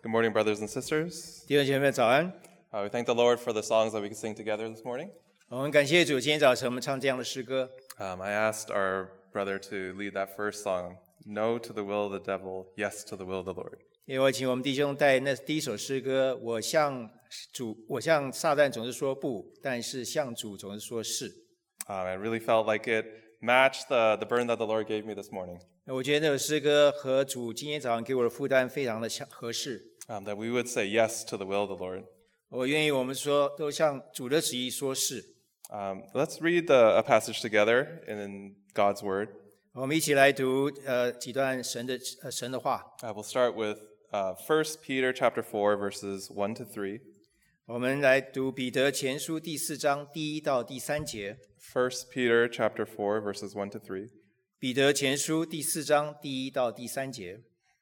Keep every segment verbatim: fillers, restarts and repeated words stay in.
Good morning, brothers and sisters. 弟兄姐妹早安。 Uh, we thank the Lord for the songs that we can sing together this morning. 我们感谢主，今天早晨我们唱这样的诗歌。 Um, I asked our brother to lead that first song, No to the will of the devil, yes to the will of the Lord. 因为我请我们弟兄带那第一首诗歌，我向主，我向撒旦总是说不，但是向主总是说是。 Um, I really felt like it matched the, the burden that the Lord gave me this morning. 我觉得那首诗歌和主今天早上给我的负担非常的相合适。 Um, that we would say yes to the will of the Lord. 我愿意我们说都向主的旨意说是。 Um, let's read the, a passage together in God's Word. 我们一起来读呃几段神的呃神的话。 Uh, we'll start with uh, First Peter chapter four, verses one to three. 我们来读彼得前书第四章第一到第三节。 First Peter chapter four, verses one to three. 彼得前书第四章第一到第三节。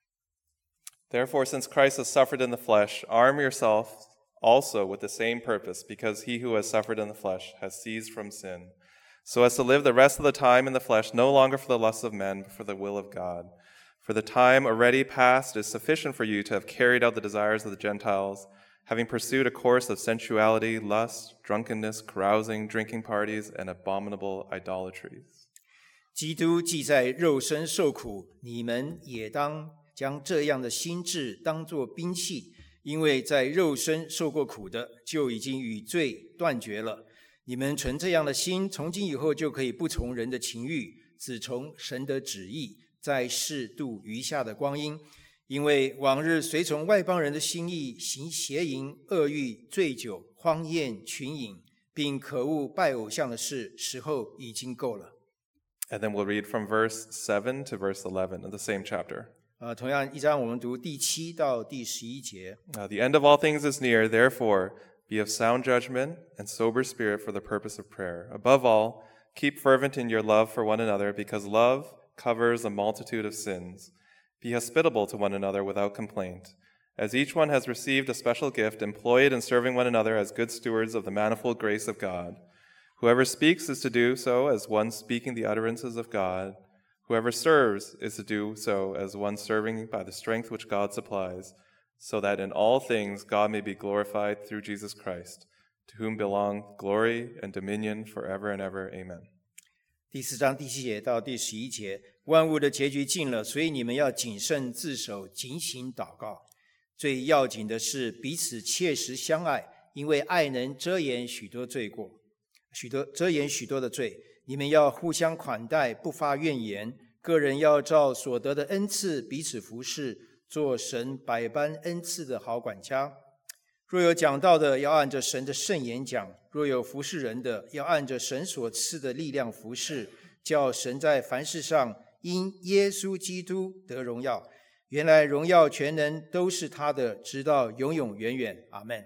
Therefore, since Christ has suffered in the flesh, arm yourself also with the same purpose, because he who has suffered in the flesh has ceased from sin, so as to live the rest of the time in the flesh, no longer for the lusts of men, but for the will of God. For the time already past is sufficient for you to have carried out the desires of the Gentiles, having pursued a course of sensuality, lust, drunkenness, carousing, drinking parties, and abominable idolatries. 基督既在肉身受苦，你们也当将这样的心志当作兵器，因为在肉身受过苦的，就已经与罪断绝了。你们存这样的心，从今以后就可以不从人的情欲，只从神的旨意，在世度余下的光阴。因为往日随从外邦人的心意，行邪淫、恶欲、醉酒、荒宴、群饮，并可恶拜偶像的事，时候已经够了。 And then we'll read from verse seven to verse eleven of the same chapter. 呃，同样一章我们读第七到第十一节。 Uh, the end of all things is near, therefore, be of sound judgment and sober spirit for the purpose of prayer. Above all, keep fervent in your love for one another, because love covers a multitude of sins. Be hospitable to one another without complaint. As each one has received a special gift, employ it in serving one another as good stewards of the manifold grace of God. Whoever speaks is to do so as one speaking the utterances of God. Whoever serves is to do so as one serving by the strength which God supplies, so that in all things God may be glorified through Jesus Christ, to whom belong glory and dominion forever and ever. Amen. 第四章第七节到第十一节，万物的结局近了，所以你们要谨慎自守，警醒祷告。最要紧的是彼此切实相爱，因为爱能遮掩许多罪过，许多遮掩许多的罪。你们要互相款待，不发怨言。个人要照所得的恩赐彼此服侍，做神百般恩赐的好管家。若有讲道的，要按着神的圣言讲；若有服侍人的，要按着神所赐的力量服侍，叫神在凡事上因耶稣基督得荣耀。原来荣耀全能都是他的，直到永永远远。阿们。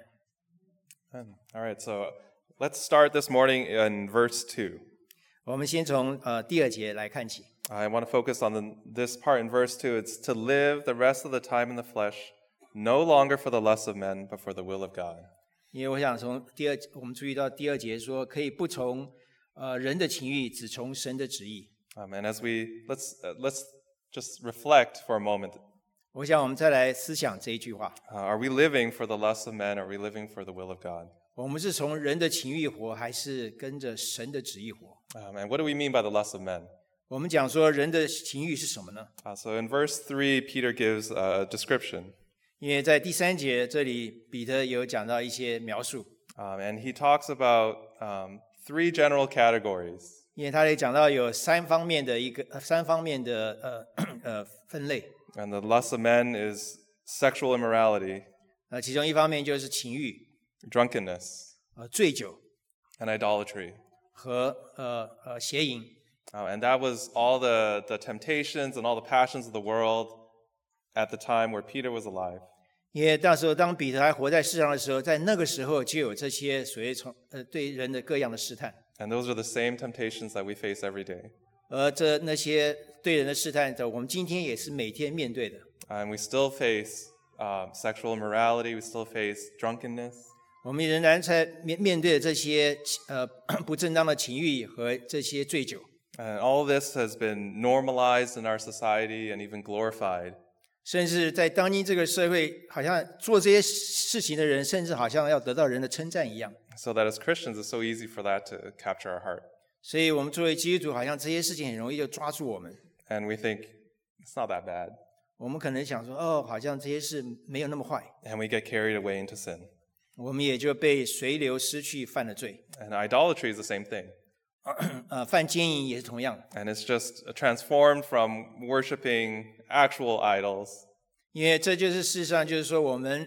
All right, so let's start this morning in verse two. 我们先从呃第二节来看起。 I want to focus on the, this part in verse two. It's to live the rest of the time in the flesh, no longer for the lusts of men, but for the will of God. 因为我想从第二，我们注意到第二节说，可以不从呃人的情欲，只从神的旨意。 Um, and as we let's uh, let's just reflect for a moment. 我想我们再来思想这一句话： Uh, are we living for the lusts of men? Or are we living for the will of God? 我们是从人的情欲活，还是跟着神的旨意活？ Um, and what do we mean by the lusts of men? 我们讲说人的情欲是什么呢？ Uh, so in verse three, Peter gives a description, 因为在第三节这里，彼得有讲到一些描述， um, and he talks about um, three general categories. 因为他也讲到有三方面的一个呃三方面的呃呃分类。 And the lust of men is sexual immorality, 呃，其中一方面就是情欲、 drunkenness, 呃醉酒 and idolatry. 和呃呃邪淫。 Uh, and that was all the, the temptations and all the passions of the world at the time where Peter was alive. 因为那时候当彼得还活在世上的时候，在那个时候就有这些所谓从呃对人的各样的试探， And those are the same temptations that we face every day. 而这那些对人的试探，我们今天也是每天面对的。 And we still face um, sexual immorality, we still face drunkenness. 我们仍然在面面对这些呃不正当的情欲和这些醉酒。 And all of this has been normalized in our society and even glorified. 甚至在当今这个社会，好像做这些事情的人，甚至好像要得到人的称赞一样。 So that as Christians, it's so easy for that to capture our heart. 所以我们作为基督徒，好像这些事情很容易就抓住我们。 And we think, it's not that bad. 我们可能想说，哦，好像这些事没有那么坏， And we get carried away into sin. 我们也就被随流失去犯了罪。 And idolatry is the same thing. 呃，犯奸淫也是同样， And it's just transformed from worshiping actual idols. 因为这就是事实上就是说我们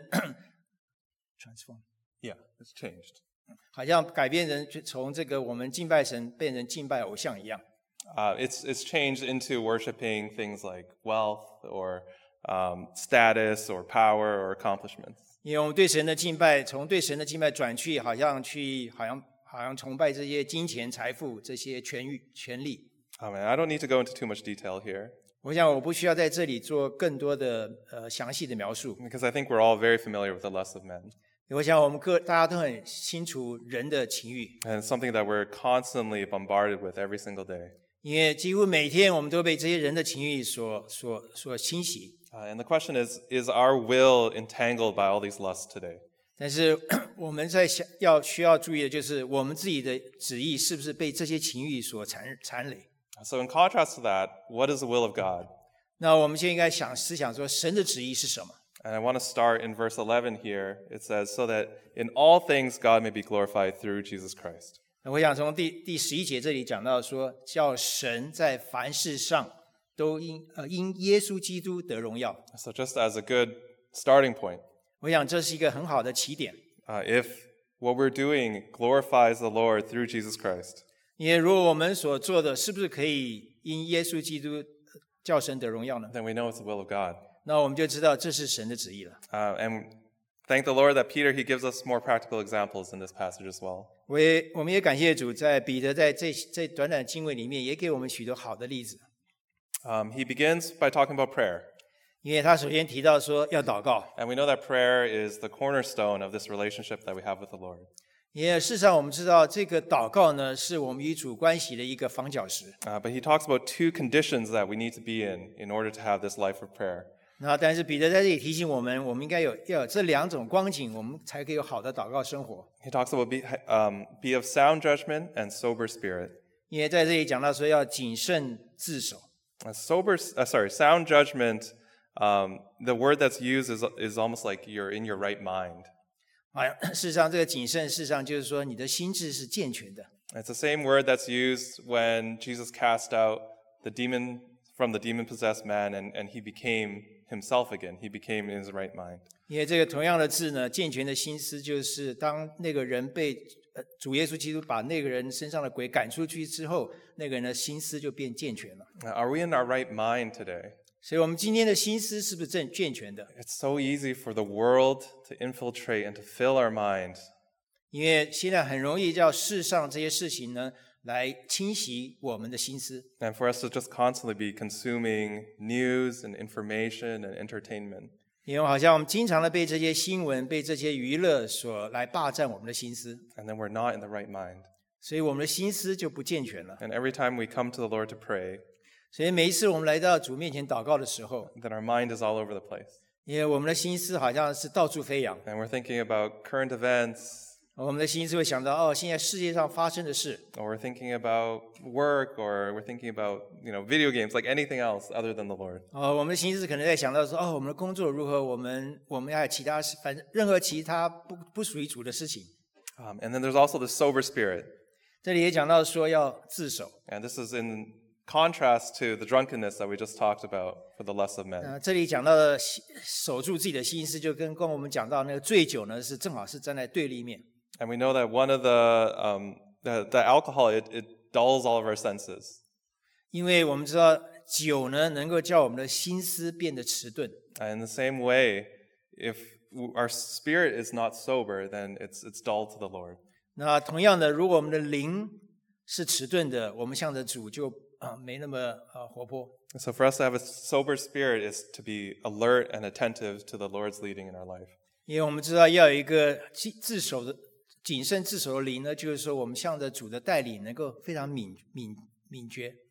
transform， Yeah, it's changed. 好像改变人从这个我们敬拜神变成敬拜偶像一样。 Uh, it's, it's changed into worshiping things like wealth or um, status or power or accomplishments. 因为我们对神的敬拜，从对神的敬拜转去，好像去，好像好像崇拜这些金钱、财富、这些权欲、权利。 I mean, I don't need to go into too much detail here 我想我不需要在这里做更多的呃详细的描述。 because I think we're all very familiar with the lust of men. 我想我们各大家都很清楚人的情欲， And it's something that we're constantly bombarded with every single day. 因为几乎每天我们都被这些人的情欲所所所侵袭。 Uh, and the question is, is our will entangled by all these lusts today? 但是我们在想要需要注意的就是我们自己的旨意是不是被这些情欲所缠缠累。 So in contrast to that, what is the will of God? 那我们就应该想思想说神的旨意是什么。 And I want to start in verse eleven here. It says, so that in all things God may be glorified through Jesus Christ. 那我想从第第十一节这里讲到说，叫神在凡事上都因呃因耶稣基督得荣耀。 So just as a good starting point, 我想这是一个很好的起点， uh, if what we're doing glorifies the Lord through Jesus Christ, 因为如果我们所做的是不是可以因耶稣基督叫神得荣耀呢？ then we know it's the will of God. 那我们就知道这是神的旨意了。 Uh, and thank the Lord that Peter, he gives us more practical examples in this passage as well. 我也我们也感谢主，在彼得在这这短短的经文里面，也给我们许多好的例子。 Um, he begins by talking about prayer. 因为他首先提到说要祷告， And we know that prayer is the cornerstone of this relationship that we have with the Lord. 因为事实上我们知道这个祷告呢，是我们与主关系的一个房角石。 Uh, but he talks about two conditions that we need to be in in order to have this life of prayer. 那但是彼得在这里提醒我们，我们应该有要有这两种光景，我们才可以有好的祷告生活。 He talks about be, um, be of sound judgment and sober spirit. 因为在这里讲到说要谨慎自守， Uh, sober, uh, sorry, sound judgment. Um, the word that's used is is almost like you're in your right mind. 啊，事实上这个谨慎，事实上就是说你的心智是健全的。 It's the same word that's used when Jesus cast out the demon from the demon-possessed man, and, and he became himself again. He became in his right mind. 因为这个同样的字呢，健全的心思就是当那个人被呃主耶稣基督把那个人身上的鬼赶出去之后，那个人的心思就变健全了。 Now, are we in our right mind today? 所以，我们今天的心思是不是正健全的？ It's so easy for the world to infiltrate and to fill our minds. 因为现在很容易叫世上这些事情呢，来侵袭我们的心思。 And for us to just constantly be consuming news and information and entertainment. 因为好像我们经常的被这些新闻、被这些娱乐所来霸占我们的心思， And then we're not in the right mind. 所以我们的心思就不健全了。 And every time we come to the Lord to pray, 所以每一次我们来到主面前祷告的时候， then our mind is all over the place. 因为我们的心思好像是到处飞扬， And we're thinking about current events, 我们的心思会想到哦，现在世界上发生的事， or we're thinking about work, or we're thinking about, you know, video games, like anything else other than the Lord. 哦，我们的心思可能在想到说哦，我们的工作如何，我们我们还有其他事，反正任何其他不不属于主的事情。 Um, and then there's also the sober spirit. 这里也讲到说要自守， And this is in contrast to the drunkenness that we just talked about for the lust of men. 呃，这里讲到的守住自己的心思，就跟刚我们讲到那个醉酒呢，是正好是站在对立面。 And we know that one of the, um, the, the alcohol, it, it dulls all of our senses. 因为我们知道酒呢，能够叫我们的心思变得迟钝。 And in the same way, if our spirit is not sober, then it's, it's dull to the Lord. 那同样的，如果我们的灵是迟钝的，我们向着主就啊、呃没那么呃活泼。 So for us to have a sober spirit is to be alert and attentive to the Lord's leading in our life. 因为我们知道要有一个自自守的、谨慎自守的灵呢，就是说我们向着主的带领，能够非常敏敏敏觉。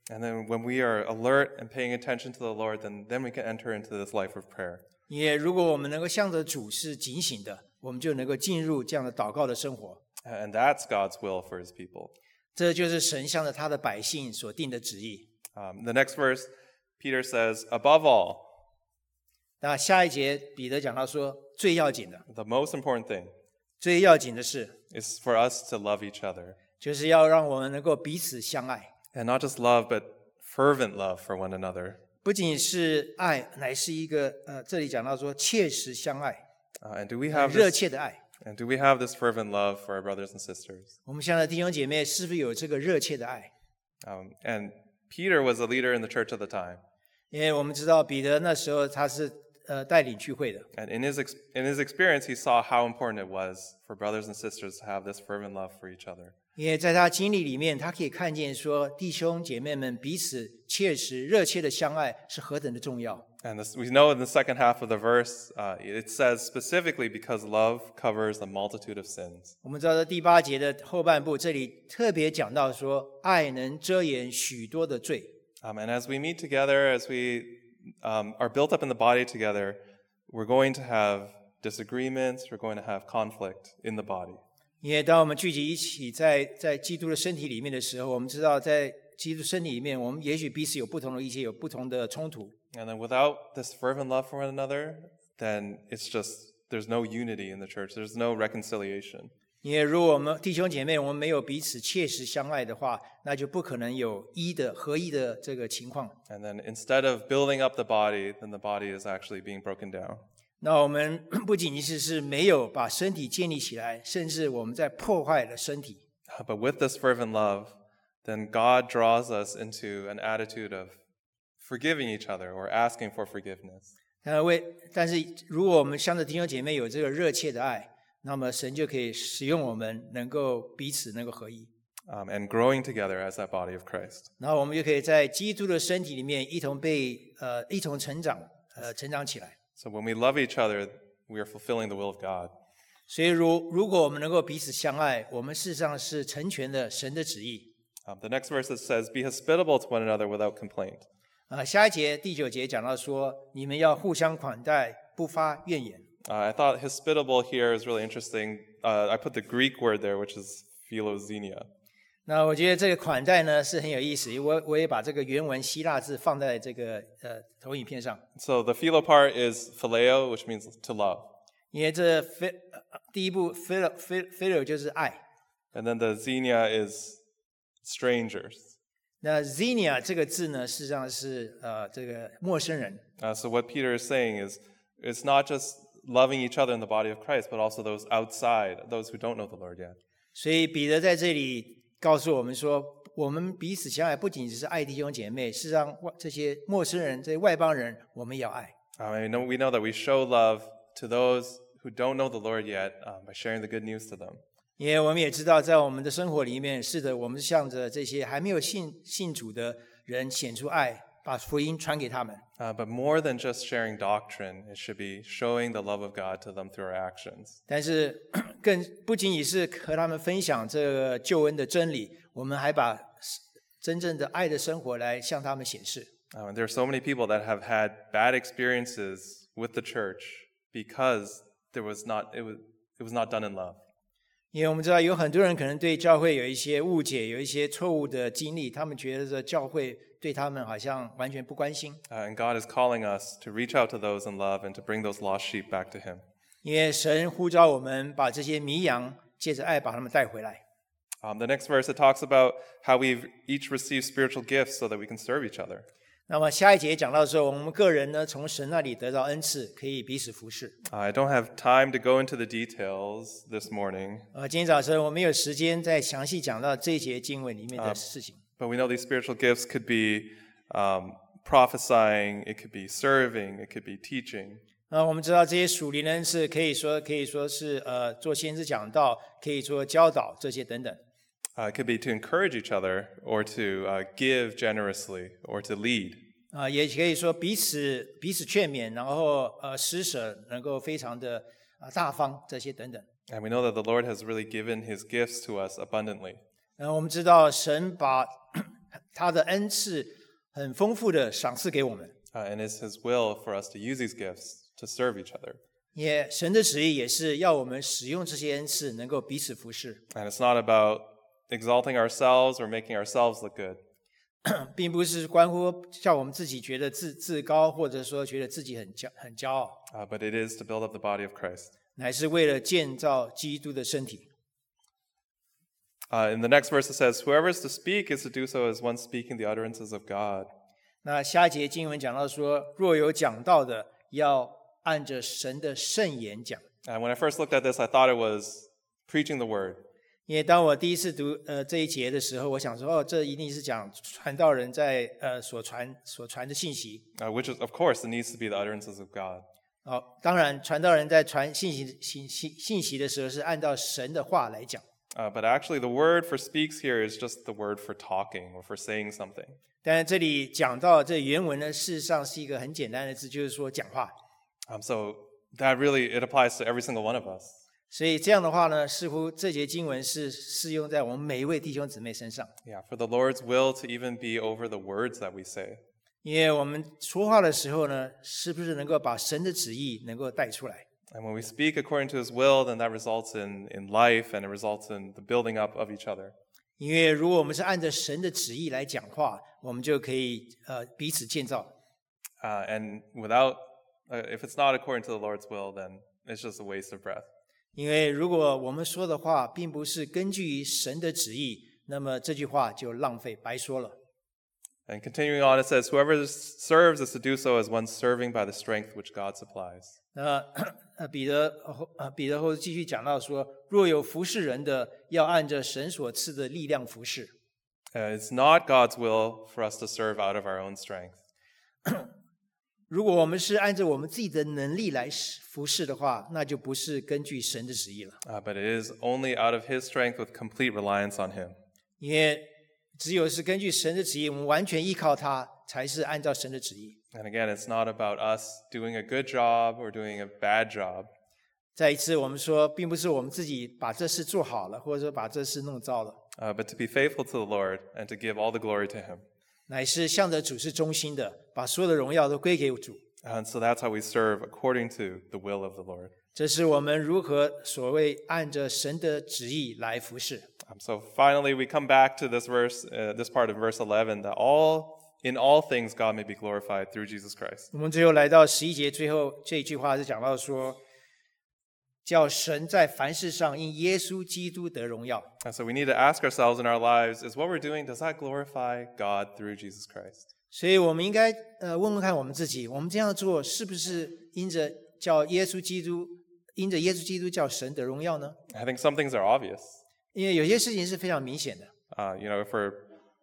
And then when we are alert and paying attention to the Lord, then, then we can enter into this life of prayer. 也如果我们能够向着主是警醒的，我们就能够进入这样的祷告的生活。 And that's God's will for his people. 这就是神向着他的百姓所定的旨意。 Um, the next verse, Peter says, above all, 那下一节彼得讲到说，最要紧的， the most important thing 最要紧的是， is for us to love each other. 就是要让我们能够彼此相爱， And not just love, but fervent love for one another. 不仅是爱，乃是一个呃，这里讲到说切实相爱， Uh, and do we have 热 this, 切的爱。 and do we have this fervent love for our brothers and sisters? 我们向的弟兄姐妹是不是有这个热切的爱？ Um, and Peter was a leader in the church at the time. 因为我们知道彼得那时候他是呃带领聚会的， And in his, ex- in his experience, he saw how important it was for brothers and sisters to have this fervent love for each other. 因为在他经历里面，他可以看见说弟兄姐妹们彼此切实热切的相爱是何等的重要。 And this, we know in the second half of the verse, uh, it says specifically because love covers a multitude of sins. 我们知道在第八节的后半部，这里特别讲到说，爱能遮掩许多的罪。 Um, and as we meet together, as we um, are built up in the body together, we're going to have disagreements, we're going to have conflict in the body. 因为当我们聚集一起在在基督的身体里面的时候，我们知道在基督身体里面，我们也许彼此有不同的意见，有不同的冲突。 And then without this fervent love for one another, then it's just, there's no unity in the church. There's no reconciliation. 因为如果我们弟兄姐妹我们没有彼此切实相爱的话，那就不可能有一的合一的这个情况。 And then instead of building up the body, then the body is actually being broken down. 那我们不仅仅是是没有把身体建立起来，甚至我们在破坏了身体。 But with this fervent love, then God draws us into an attitude of forgiving each other or asking for forgiveness. 那为但是如果我们向着弟兄姐妹有这个热切的爱，那么神就可以使用我们，能够彼此能够合一。 Um, and growing together as that body of Christ. 然后我们就可以在基督的身体里面一同被呃一同成长，呃成长起来。 So when we love each other, we are fulfilling the will of God. 所以如如果我们能够彼此相爱，我们事实上是成全了神的旨意。 Um, the next verse it says, "Be hospitable to one another without complaint." 啊、下一节第九节讲到说，你们要互相款待，不发怨言。 Uh, I thought hospitable here is really interesting. Uh, I put the Greek word there, which is philoxenia. 那我觉得这个款待呢是很有意思，我我也把这个原文希腊字放在这个呃投影片上， So the philo part is phileo, which means to love. 因为这 phi 呃第一步 philo phil philo 就是爱， And then the xenia is strangers. 那 xenia 这个字呢，事实上是呃这个陌生人。 Uh, so what Peter is saying is, it's not just loving each other in the body of Christ, but also those outside, those who don't know the Lord yet. 所以彼得在这里告诉我们说，我们彼此相爱，不仅只是爱弟兄姐妹，事实上外这些陌生人、这些外邦人，我们也要爱。 Um, I know, we know that we show love to those who don't know the Lord yet um, by sharing the good news to them. 因为我们也知道，在我们的生活里面，是的，我们向着这些还没有信信主的人显出爱，把福音传给他们。 Uh, but more than just sharing doctrine, it should be showing the love of God to them through our actions. 但是更不仅仅是和他们分享这个救恩的真理，我们还把真正的爱的生活来向他们显示。 Uh, and there are so many people that have had bad experiences with the church because there was not, it was, it was not done in love. 因为我们知道有很多人可能对教会有一些误解，有一些错误的经历，他们觉得这教会对他们好像完全不关心。 Uh, and God is calling us to reach out to those in love and to bring those lost sheep back to Him. 因为神呼召我们把这些迷羊借着爱把他们带回来。 Um, the next verse, it talks about how we've each received spiritual gifts so that we can serve each other. 那么下一节讲到说，我们个人呢从神那里得到恩赐，可以彼此服侍。 Uh, I don't have time to go into the details this morning, 呃，今天早晨我没有时间再详细讲到这一节经文里面的事情。 but we know these spiritual gifts could be um, prophesying, it could be serving, it could be teaching. 那我们知道这些属灵的恩赐，可以说可以说是呃做先知讲道，可以做教导这些等等。 Uh, it could be to encourage each other or to uh, give generously or to lead. 啊、也可以说彼此彼此劝勉，然后呃施舍能够非常的啊、大方这些等等。 And we know that the Lord has really given His gifts to us abundantly. 然后我们知道神把他的恩赐很丰富的赏赐给我们。 Uh, and it's His will for us to use these gifts to serve each other. 也神的旨意也是要我们使用这些恩赐，能够彼此服侍， And it's not about exalting ourselves or making ourselves look good. 并不是关乎叫我们自己觉得自自高，或者说觉得自己很骄很骄傲， Uh, but it is to build up the body of Christ. 乃是为了建造基督的身体。 Uh, in the next verse it says, whoever is to speak is to do so as one speaking the utterances of God. 那下一节经文讲到说，若有讲道的，要按着神的圣言讲。 And when I first looked at this, I thought it was preaching the word. 因为当我第一次读呃这一节的时候，我想说，哦，这一定是讲传道人在呃所传所传的信息。 Uh, which is, of course, it needs to be the utterances of God. 哦，当然，传道人在传信息信信信息的时候，是按照神的话来讲。 Uh, but actually, the word for speaks here is just the word for talking or for saying something. 但是这里讲到这原文呢，事实上是一个很简单的字，就是说讲话。 Um, so that really, it applies to every single one of us. 所以这样的话呢，似乎这节经文是适用在我们每一位弟兄姊妹身上。 Yeah, for the Lord's will to even be over the words that we say. 因为我们说话的时候呢，是不是能够把神的旨意能够带出来？ And when we speak according to His will, then that results in, in life and it results in the building up of each other. 因为如果我们是按照神的旨意来讲话，我们就可以呃彼此建造。 Uh, and without, uh, if it's not according to the Lord's will, then it's just a waste of breath. 因为如果我们说的话并不是根据神的旨意，那么这句话就浪费白说了。 And continuing on, it says, whoever serves is to do so as one serving by the strength which God supplies. 那呃彼得后呃彼得后继续讲到说，若有服侍人的，要按着神所赐的力量服侍。 Uh, it's not God's will for us to serve out of our own strength. 如果我们是按照我们自己的能力来服侍的话，那就不是根据神的旨意了。 Uh, but it is only out of His strength with complete reliance on Him. 因为只有是根据神的旨意，我们完全依靠他，才是按照神的旨意。 And again, it's not about us doing a good job or doing a bad job. 再一次，我们说，并不是我们自己把这事做好了，或者说把这事弄糟了， Uh, but to be faithful to the Lord and to give all the glory to Him. 乃是向着主是中心的，把所有的荣耀都归给主。 And so that's how we serve according to the will of the Lord. 这是我们如何所谓按着神的旨意来服侍。 Um, so finally, we come back to this verse, uh, this part of verse eleven, that all in all things God may be glorified through Jesus Christ. 我们最后来到十一节最后这一句话是讲到说，叫神在凡事上因耶稣基督得荣耀。 And so we need to ask ourselves in our lives, is what we're doing, does that glorify God through Jesus Christ? 所以我们应该呃问问看我们自己，我们这样做是不是因着叫耶稣基督，因着耶稣基督叫神得荣耀呢？ I think some things are obvious. 因为有些事情是非常明显的。 Uh, you know, if we're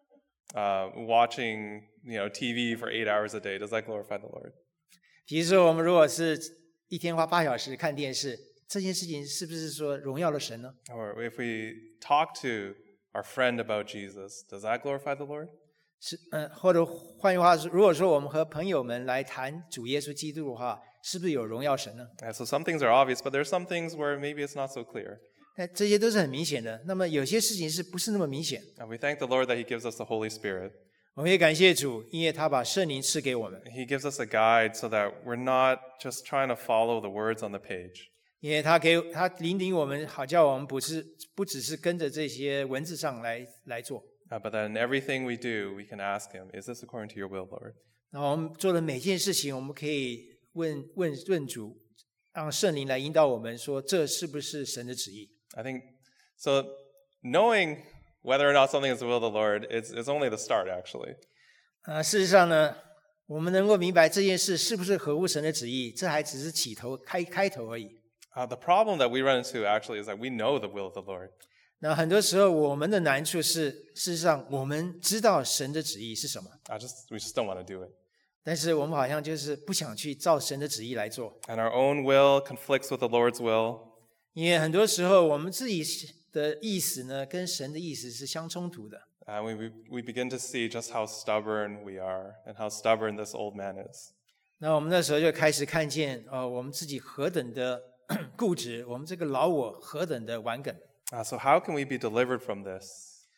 uh, watching, you know, T V for eight hours a day, does that glorify the Lord? 比如说，我们如果是一天花八小时看电视，这件事情是不是说荣耀了神呢？ Or if we talk to our friend about Jesus, does that glorify the Lord? 是，嗯，或者换句话说，如果说我们和朋友们来谈主耶稣基督的话，是不是有荣耀神呢？ And so some things are obvious, but there are some things where maybe it's not so clear. 那这些都是很明显的。那么有些事情是不是那么明显？ And we thank the Lord that He gives us the Holy Spirit. 我们也感谢主，因为他把圣灵赐给我们， He gives us a guide so that we're not just trying to follow the words on the page. 因为他给他领领我们，好叫我们不是不只是跟着这些文字上来来做。 Uh, but then in everything we do, we can ask Him, is this according to your will, Lord? 那我们做的每件事情，我们可以问问问主，让圣灵来引导我们，说这是不是神的旨意？ I think, so knowing whether or not something is the will of the Lord is, is only the start, actually. 啊、事实上呢，我们能够明白这件事是不是合乎神的旨意，这还只是起头开开头而已。 Uh, the problem that we run into, actually, is that we know the will of the Lord. 那很多时候，我们的难处是，事实上我们知道神的旨意是什么， I just, we just don't want to do it. 但是我们好像就是不想去照神的旨意来做， And our own will conflicts with the Lord's will. 因为很多时候我们自己的意思呢，跟神的意思是相冲突的。 And we, we, we begin to see just how stubborn we are and how stubborn this old man is. 那我们那时候就开始看见，呃，我们自己何等的固执，我们这个老我何等的顽梗。 Uh, so how can we be delivered from this?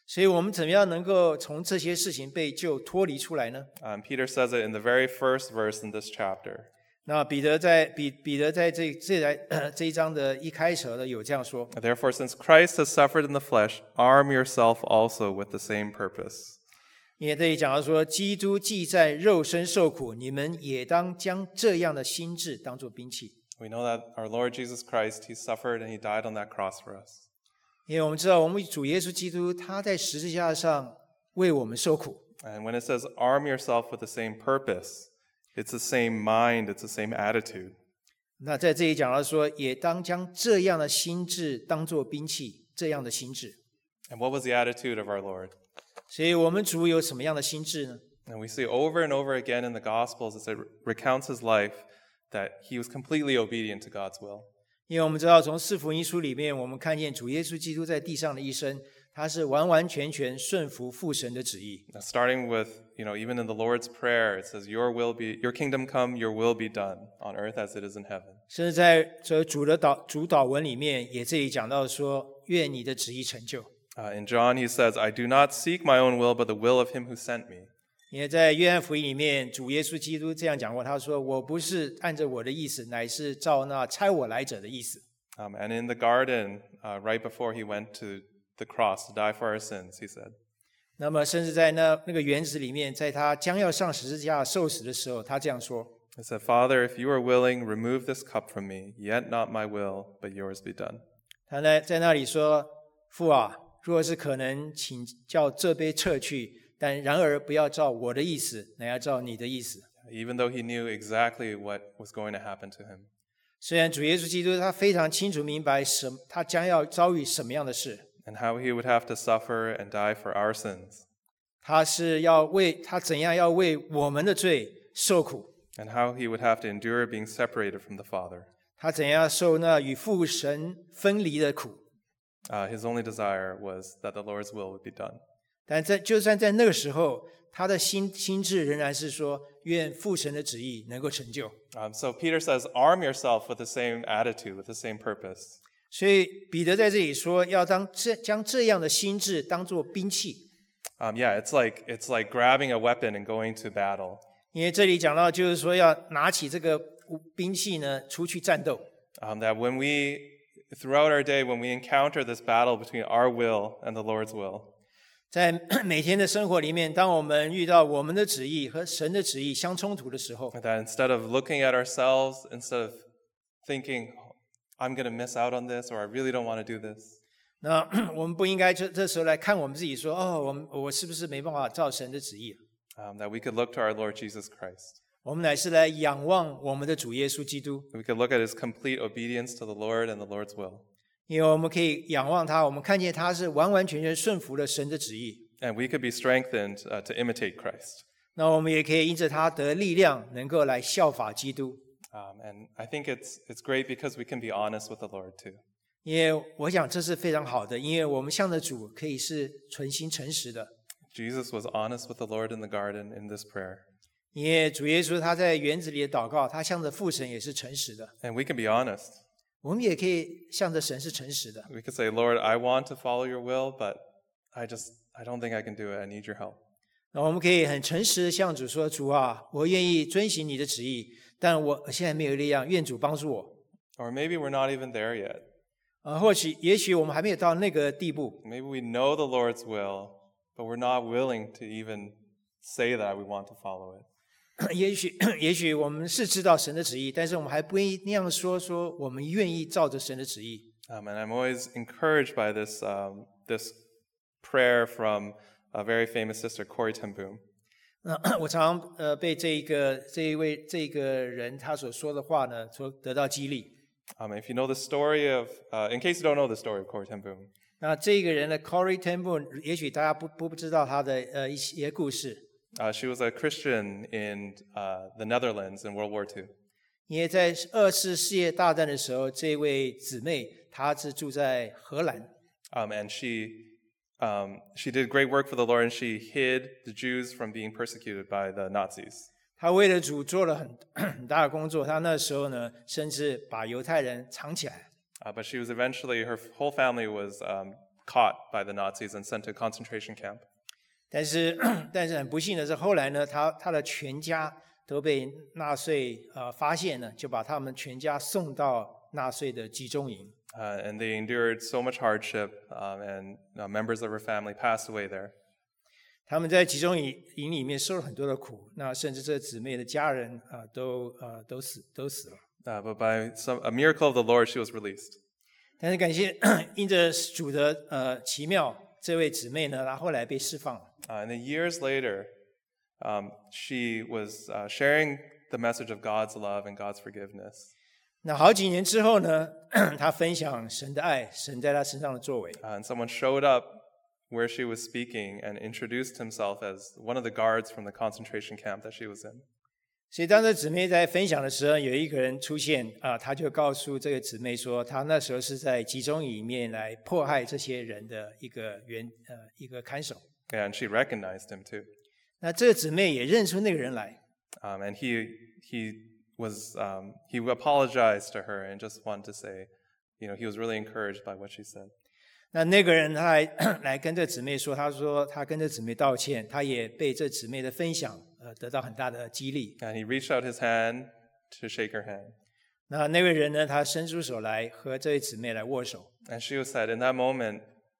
所以我们怎么样能够从这些事情被救脱离出来呢？ Um, Peter says it in the very first verse in this chapter. 那彼得在彼彼得在这这来、呃、这一章的一开始呢，有这样说： Therefore, since Christ has suffered in the flesh, arm yourself also with the same purpose. 因为这里讲到说，基督既在肉身受苦，你们也当将这样的心志当作兵器。 We know that our Lord Jesus Christ, he suffered and he died on that cross for us. 因为我们知道，我们主耶稣基督他在十字架上为我们受苦。 And when it says arm yourself with the same purpose, it's the same mind, it's the same attitude. 那在这里讲到说，也当将这样的心志当作兵器，这样的心志。 And what was the attitude of our Lord? 所以我们主有什么样的心志呢？ And we see over and over again in the Gospels as it recounts his life that he was completely obedient to God's will. 因为我们知道，从四福音书里面，我们看见主耶稣基督在地上的一生，他是完完全全顺服父神的旨意。 Now, starting with, you know, even in the Lord's Prayer, it says, "Your will be, your kingdom come, your will be done on earth as it is in heaven." 甚至在这主的导主导文里面，也这里讲到说，愿你的旨意成就。 Uh, in John, he says, "I do not seek my own will, but the will of him who sent me." 因为在约翰福音里面，主耶稣基督这样讲过，他说：“我不是按着我的意思，乃是照那差我来者的意思。” Um, and in the garden, uh, right before he went to the cross to die for our sins, he said, 那么，甚至在那那个园子里面，在他将要上十字架受死的时候，他这样说 he said, "Father, if you are willing, remove this cup from me, yet not my will, but yours be done." 他在在那里说：“父啊，若是可能，请叫这杯撤去，但然而不要照我的意思，乃要照你的意思。” Even though he knew exactly what was going to happen to him. 虽然主耶稣基督他非常清楚明白什他将要遭遇什么样的事， And how he would have to suffer and die for our sins. 他是要为他怎样要为我们的罪受苦， And how he would have to endure being separated from the Father. 他怎样受那与父神分离的苦。 Uh, his only desire was that the Lord's will would be done. 但在就算在那个时候，他的心心智仍然是说，愿父神的旨意能够成就。 Um, so Peter says, arm yourself with the same attitude, with the same purpose. 所以彼得在这里说，要当这将这样的心智当作兵器。 Um, yeah, it's like it's like grabbing a weapon and going to battle. 因为这里讲到，就是说要拿起这个兵器呢，出去战斗。 Um, that when we, throughout our day, when we encounter this battle between our will and the Lord's will, 在每天的生活里面，当我们遇到我们的旨意和神的旨意相冲突的时候， that instead of looking at ourselves, instead of thinking, I'm going to miss out on this, or I really don't want to do this, 那我们不应该这这时候来看我们自己说，哦，我们我是不是没办法照神的旨意？ um, that we could look to our Lord Jesus Christ. 我们乃是来仰望我们的主耶稣基督， We could look at his complete obedience to the Lord and the Lord's will. 因为我们可以仰望他，我们看见他是完完全全顺服了神的旨意。 And we could be strengthened uh, to imitate Christ. 那我们也可以因着他得力量，能够来效法基督。 Um, and I think it's, it's great because we can be honest with the Lord too. 因为我想这是非常好的，因为我们向着主可以是存心诚实的。 Jesus was honest with the Lord in the garden in this prayer. 因为主耶稣他在园子里的祷告，他向着父神也是诚实的。 And we can be honest. 我们也可以向着神是诚实的。 We could say, Lord, I want to follow your will, but I just, I don't think I can do it. I need your help. 那我们可以很诚实的向主说：“主啊，我愿意遵行你的旨意，但我现在没有力量，愿主帮助我。” Or maybe we're not even there yet. 啊，或许也许我们还没有到那个地步。 Maybe we know the Lord's will, but we're not willing to even say that we want to follow it. 也许也许我们是知道神的旨意，但是我们还不愿意那样说，说我们愿意照着神的旨意。 Um, and I'm always encouraged by this, um, this prayer from a very famous sister, Corrie ten Boom. 那我常常呃被这一个这一位这一个人他所说的话呢，所得到激励。 Um, if you know the story of, uh, in case you don't know the story of Corrie ten Boom, 那这个人呢 ，Corrie ten Boom， 也许大家不不不知道他的呃一些故事。 uh, she was a Christian in uh, the Netherlands in World War Two. 因为在二次世界大战的时候，这位姊妹她是住在荷兰， Um, and she, um, she did great work for the Lord, and she hid the Jews from being persecuted by the Nazis. 她为了主做了很很大的工作。她那时候呢，甚至把犹太人藏起来。 Uh, but she was eventually, her whole family was um, caught by the Nazis and sent to a concentration camp. 但是但是很不幸的是，后来呢，他他的全家都被纳粹呃发现了，就把他们全家送到纳粹的集中营。 Uh, and they endured so much hardship, um, and uh, members of her family passed away there. 他们在集中营营里面受了很多的苦，那甚至这姊妹的家人啊、呃、都呃都死都死了。 Uh, but by some, a miracle of the Lord, she was released. 但是感谢因着主的呃奇妙，这位姊妹呢，她后来被释放了。 Uh, and then years later, um, she was uh, sharing the message of God's love and God's forgiveness. 那好几年之后呢，她分享神的爱，神在她身上的作为。 Uh, and someone showed up where she was speaking and introduced himself as one of the guards from the concentration camp that she was in. 所以当这姊妹在分享的时候，有一个人出现啊，他就告诉这个姊妹说，他那时候是在集中营里面来迫害这些人的一个原呃一个看守。 And she recognized him too. 那这个姊妹也认出那个人来。 Um, and he he was um, he apologized to her and just wanted to say, you know, he was really encouraged by what she said. 那那个人他来来跟这姊妹说，他说他跟这姊妹道歉，他也被这姊妹的分享呃得到很大的激励。 And he reached out his hand to shake her hand. 那那位人呢，他伸出手来和这位姊妹来握手。 And she was said in that moment,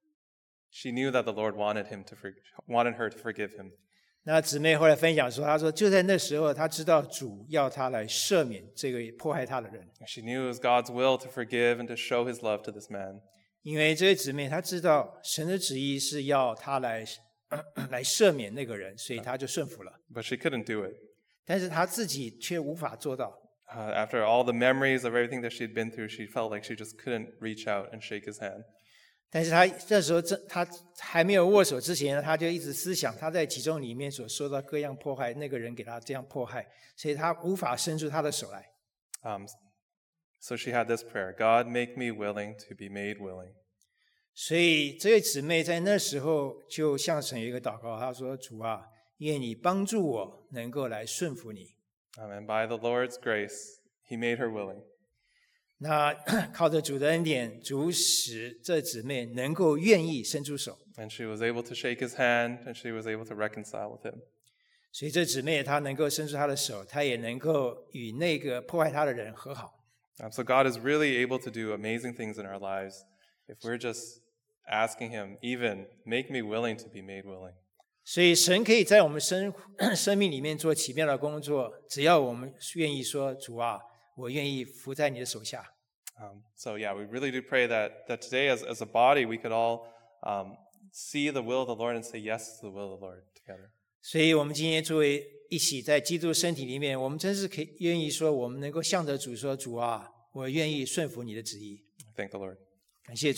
she knew that the Lord wanted him to for, wanted her to forgive him. 那姊妹后来分享说，她说就在那时候，她知道主要她来赦免这个迫害她的人。 She knew it was God's will to forgive and to show his love to this man. 因为这位姊妹她知道神的旨意是要她来来赦免那个人，所以她就顺服了。 But she couldn't do it. 但是她自己却无法做到。 Uh, after all the memories of everything that she'd been through, she felt like she just couldn't reach out and shake his hand. 但是她这时候正她还没有握手之前，她就一直思想她在集中里面所受到各样迫害，那个人给她这样迫害，所以她无法伸出她的手来。 Um, so she had this prayer, God, make me willing to be made willing. 所以这位姊妹在那时候就向神有一个祷告，她说：“主啊，愿你帮助我能够来顺服你。” Um, and by the Lord's grace, he made her willing. 那靠着主的恩典，主使这姊妹能够愿意伸出手， And she was able to shake his hand, and she was able to reconcile with him. 所以这姊妹她能够伸出她的手，她也能够与那个迫害她的人和好。 Um, so God is really able to do amazing things in our lives if we're just asking him, even make me willing to be made willing. 所以神可以在我们生生命里面做奇妙的工作，只要我们愿意说：“主啊，我愿意服在你的手下。” Um, so yeah, we really do pray that that today, as as a body, we could all um, see the will of the Lord and say yes to the will of the Lord together. 所以我们今天作为一起在基督身体里面，我们真是可以愿意说，我们能够向着主说：“主啊，我愿意顺服你的旨意。” Thank the Lord. 感谢主。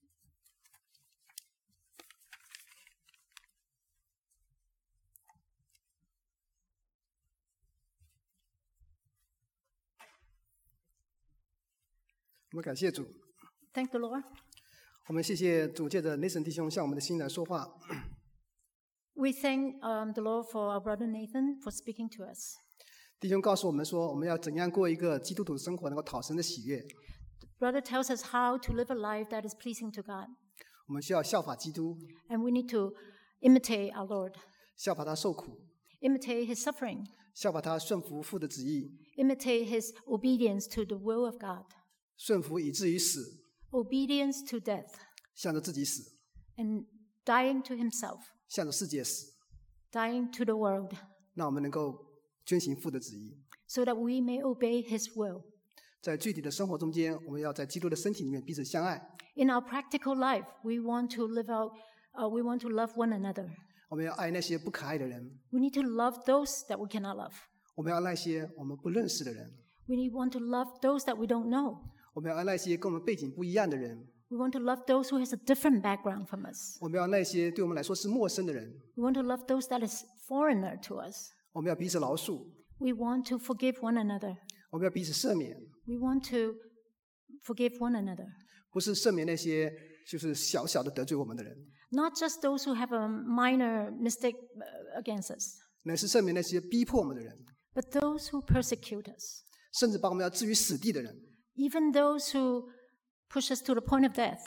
我们感谢主， Thank the Lord. 我们谢谢主借着 Nathan 弟兄向我们的心来说话。 We thank um, the Lord for our brother Nathan for speaking to us. 弟兄告诉我们说，我们要怎样过一个基督徒生活，能够讨神的喜悦。 Brother tells us how to live a life that is pleasing to God. 我们需要效法基督， And we need to imitate our Lord, 效法他受苦， imitate his suffering, 效法他顺服父的旨意， imitate his obedience to the will of God, 顺服以至于死， obedience to death, 向着自己死， and dying to himself, 向着世界死， dying to the world, 让我们能够遵行父的旨意。 so that we may obey his will. 在具体的生活中间，我们要在基督的身体里面彼此相爱。 In our practical life, we want to live out, uh, we want to love one another. 我们要爱那些不可爱的人， We need to love those that we cannot love. 我们要爱那些我们不认识的人， We need, want to love those that we don't know. 我们要爱那些跟我们背景不一样的人， We want to love those who has a different background from us. 我们要爱那些对我们来说是陌生的人， We want to love those that is foreigner to us. 我们要彼此饶恕， We want to forgive one another. 我们要彼此赦免， We want to forgive one another. 不是赦免那些就是小小的得罪我们的人， Not just those who have a minor mistake uh, against us, 乃是赦免那些逼迫我们的人， but those who persecute us. 甚至把我们要置于死地的人， Even those who push us to the point of death.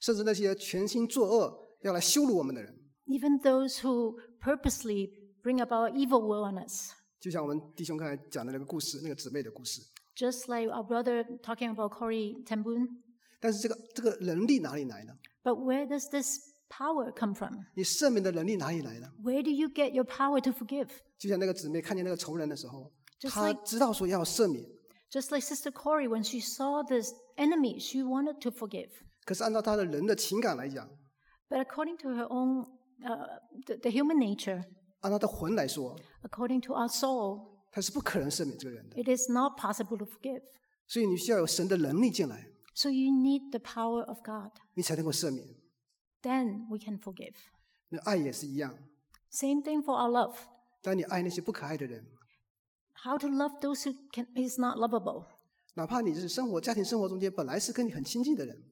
甚至那些全心作恶要来羞辱我们的人， even those who purposely bring about evil will on us. 就像我们弟兄刚才讲的那个故事，那个姊妹的故事。 Just like our brother talking about Corey Tambun. 但是这个这个能力哪里来呢？ But where does this power come from? 你赦免的能力哪里来呢？ Where do you get your power to forgive? 就像那个姊妹看见那个仇人的时候， Just 她 like- 知道说要赦免， Just like Sister Corey, when she saw this enemy, she wanted to forgive. 可是按照她的人的情感来讲， But according to her own, uh, the, the human nature, 按照她的魂来说， according to our soul, 她是不可能赦免这个人的。 it is not possible to forgive. 所以你需要有神的能力进来， So you need the power of God. 你才能够赦免。 Then we can forgive. 那爱也是一样， Same thing for our love. 当你爱那些不可爱的人， How to love those who can, is not lovable. 哪怕你是生活家庭生活中间本来是跟你很亲近的人，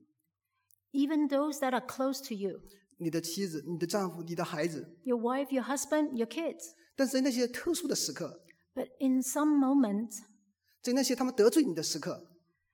Even those that are close to you, 你的妻子、你的丈夫、你的孩子， your wife, your husband, your kids. 但是在那些特殊的时刻， But in some moments, 在那些他们得罪你的时刻，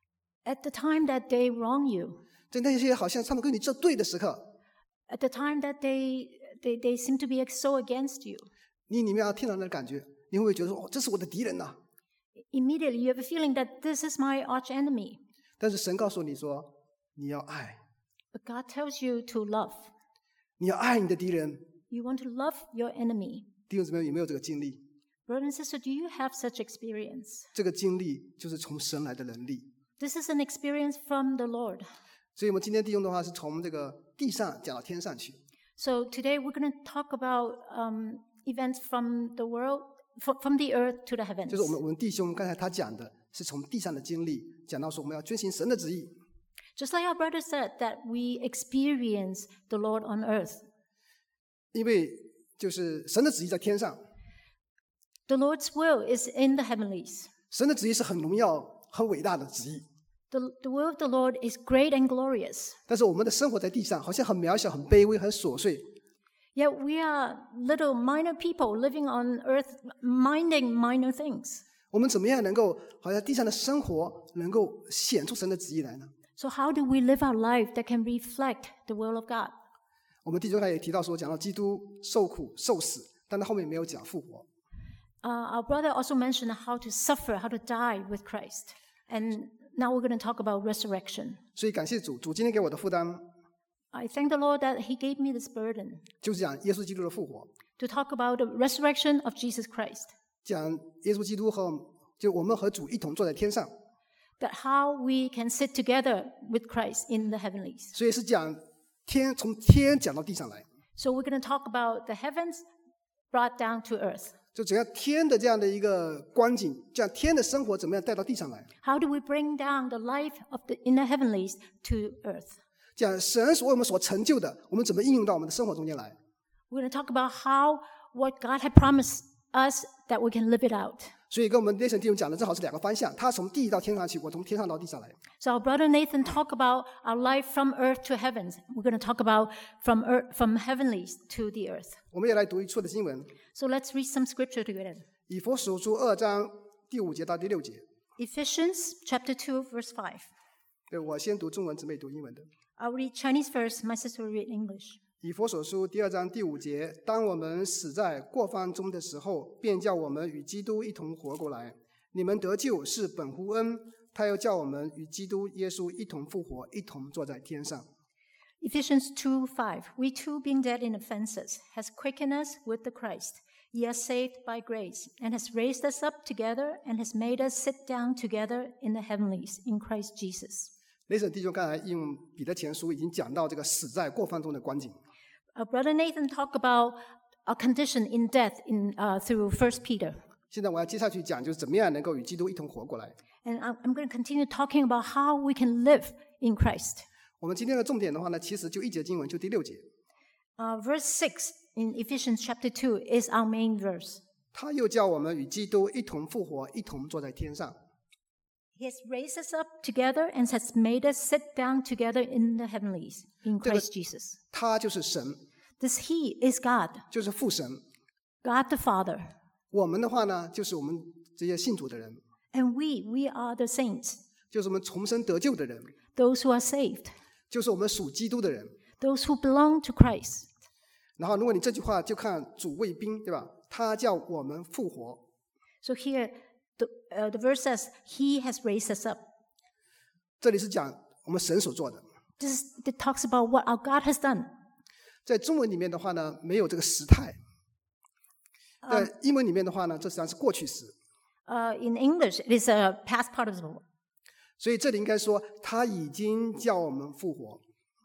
at the time that they wrong you, 在那些好像他们跟你作对的时刻， at the time that they, they, they seem to be so against you, 你里面要听到那个感觉，你会不会觉得说：“哦，这是我的敌人呐、 immediately you have a feeling that this is my arch enemy. 但是神告诉你说，你要爱， But God tells you to love. 你要爱你的敌人。 You want to love your enemy. 弟兄姊妹有没有这个经历？ Brother and sister, do you have such experience? 这个经历就是从神来的能力。 This is an experience from the Lord. 所以我们今天弟兄的话是从这个地上讲到天上去。 So today we're going to talk about um, events from the world, fr- from the earth to the heavens. 就是我们我们弟兄刚才他讲的是从地上的经历讲到说我们要遵行神的旨意， Just like our brother said, that we experience the Lord on earth. 因为就是神的旨意在天上， The Lord's will is in the heavenlies. 神的旨意是很荣耀、很伟大的旨意。 The, the will of the Lord is great and glorious. 但是我们的生活在地上好像很渺小、很卑微、很琐碎。 Yet we are little minor people living on earth, minding minor things. 我们怎么样能够好像地上的生活能够显出神的旨意来呢？ So how do we live our life that can reflect the will of God? 我们弟兄刚才也提到说，讲到基督受苦、受死，但他后面没有讲复活。 Uh, our brother also mentioned how to suffer, how to die with Christ. And now we're going to talk about resurrection. 所以感谢主，主今天给我的负担 I thank the Lord that He gave me this burden 就是讲耶稣基督的复活， to talk about the resurrection of Jesus Christ. 讲耶稣基督和就我们和主一同坐在天上， That how we can sit together with Christ in the heavenlies. 所以是讲天从天讲到地上来， So we're going to talk about the heavens brought down to earth. 就怎样天的这样的一个光景，这样天的生活怎么样带到地上来， How do we bring down the life of the in the heavenlies to earth? 讲神所为我们所成就的，我们怎么应用到我们的生活中间来。 We're going to talk about how what God had promised us that we can live it out. 所以跟我们 Nathan 弟兄讲的正好是两个方向，他从地到天上去，我从天上到地上来。 So our brother Nathan talked about our life from earth to heavens. We're going to talk about from earth, from heavenlies to the earth. 我们也来读一处的经文， So let's read some scripture together. 以弗所书二章第五节到第六节。 Ephesians chapter two, verse five. 对，我先读中文，姊妹读英文的。 I'll read Chinese first. My sister will read English. 以弗所书第二章第五节：当我们死在过犯中的时候，便叫我们与基督一同活过来。你们得救是本乎恩，他又叫我们与基督耶稣一同复活，一同坐在天上。 Ephesians two, five. We too, being dead in offenses, has quickened us with the Christ. Ye are saved by grace, and has raised us up together, and has made us sit down together in the heavenlies in Christ Jesus. 雷神弟兄刚才用彼得前书已经讲到这个死在过犯中的光景。 Our brother Nathan talked about our condition in death in, uh, through First Peter. 现在我要接下去讲，就是怎么样能够与基督一同活过来。 And I'm I'm going to continue talking about how we can live in Christ. 我们今天的重点的话呢，其实就一节经文，就第六节。 Uh, verse six in Ephesians chapter two is our main verse. 他又叫我们与基督一同复活，一同坐在天上。 He has raised us up together and has made us sit down together in the heavenlies in Christ Jesus. 他就是神， This He is God, 就是父神。 God the Father. 我们的话呢，就是我们这些信主的人， And we, we are the saints, 就是我们重生得救的人。 those who are saved. 就是我们属基督的人。 those who belong to Christ. 然后，如果你这句话就看主谓宾，对吧？他叫我们复活。 So here, the, uh, the verse says, He has raised us up. 这里是讲我们神所做的。 This is, it talks about what our God has done. 在中文里面的话呢，没有这个时态。在英文里面的话呢，这实际上是过去时。 Uh, in English, it is a past participle. 所以这里应该说，他已经叫我们复活。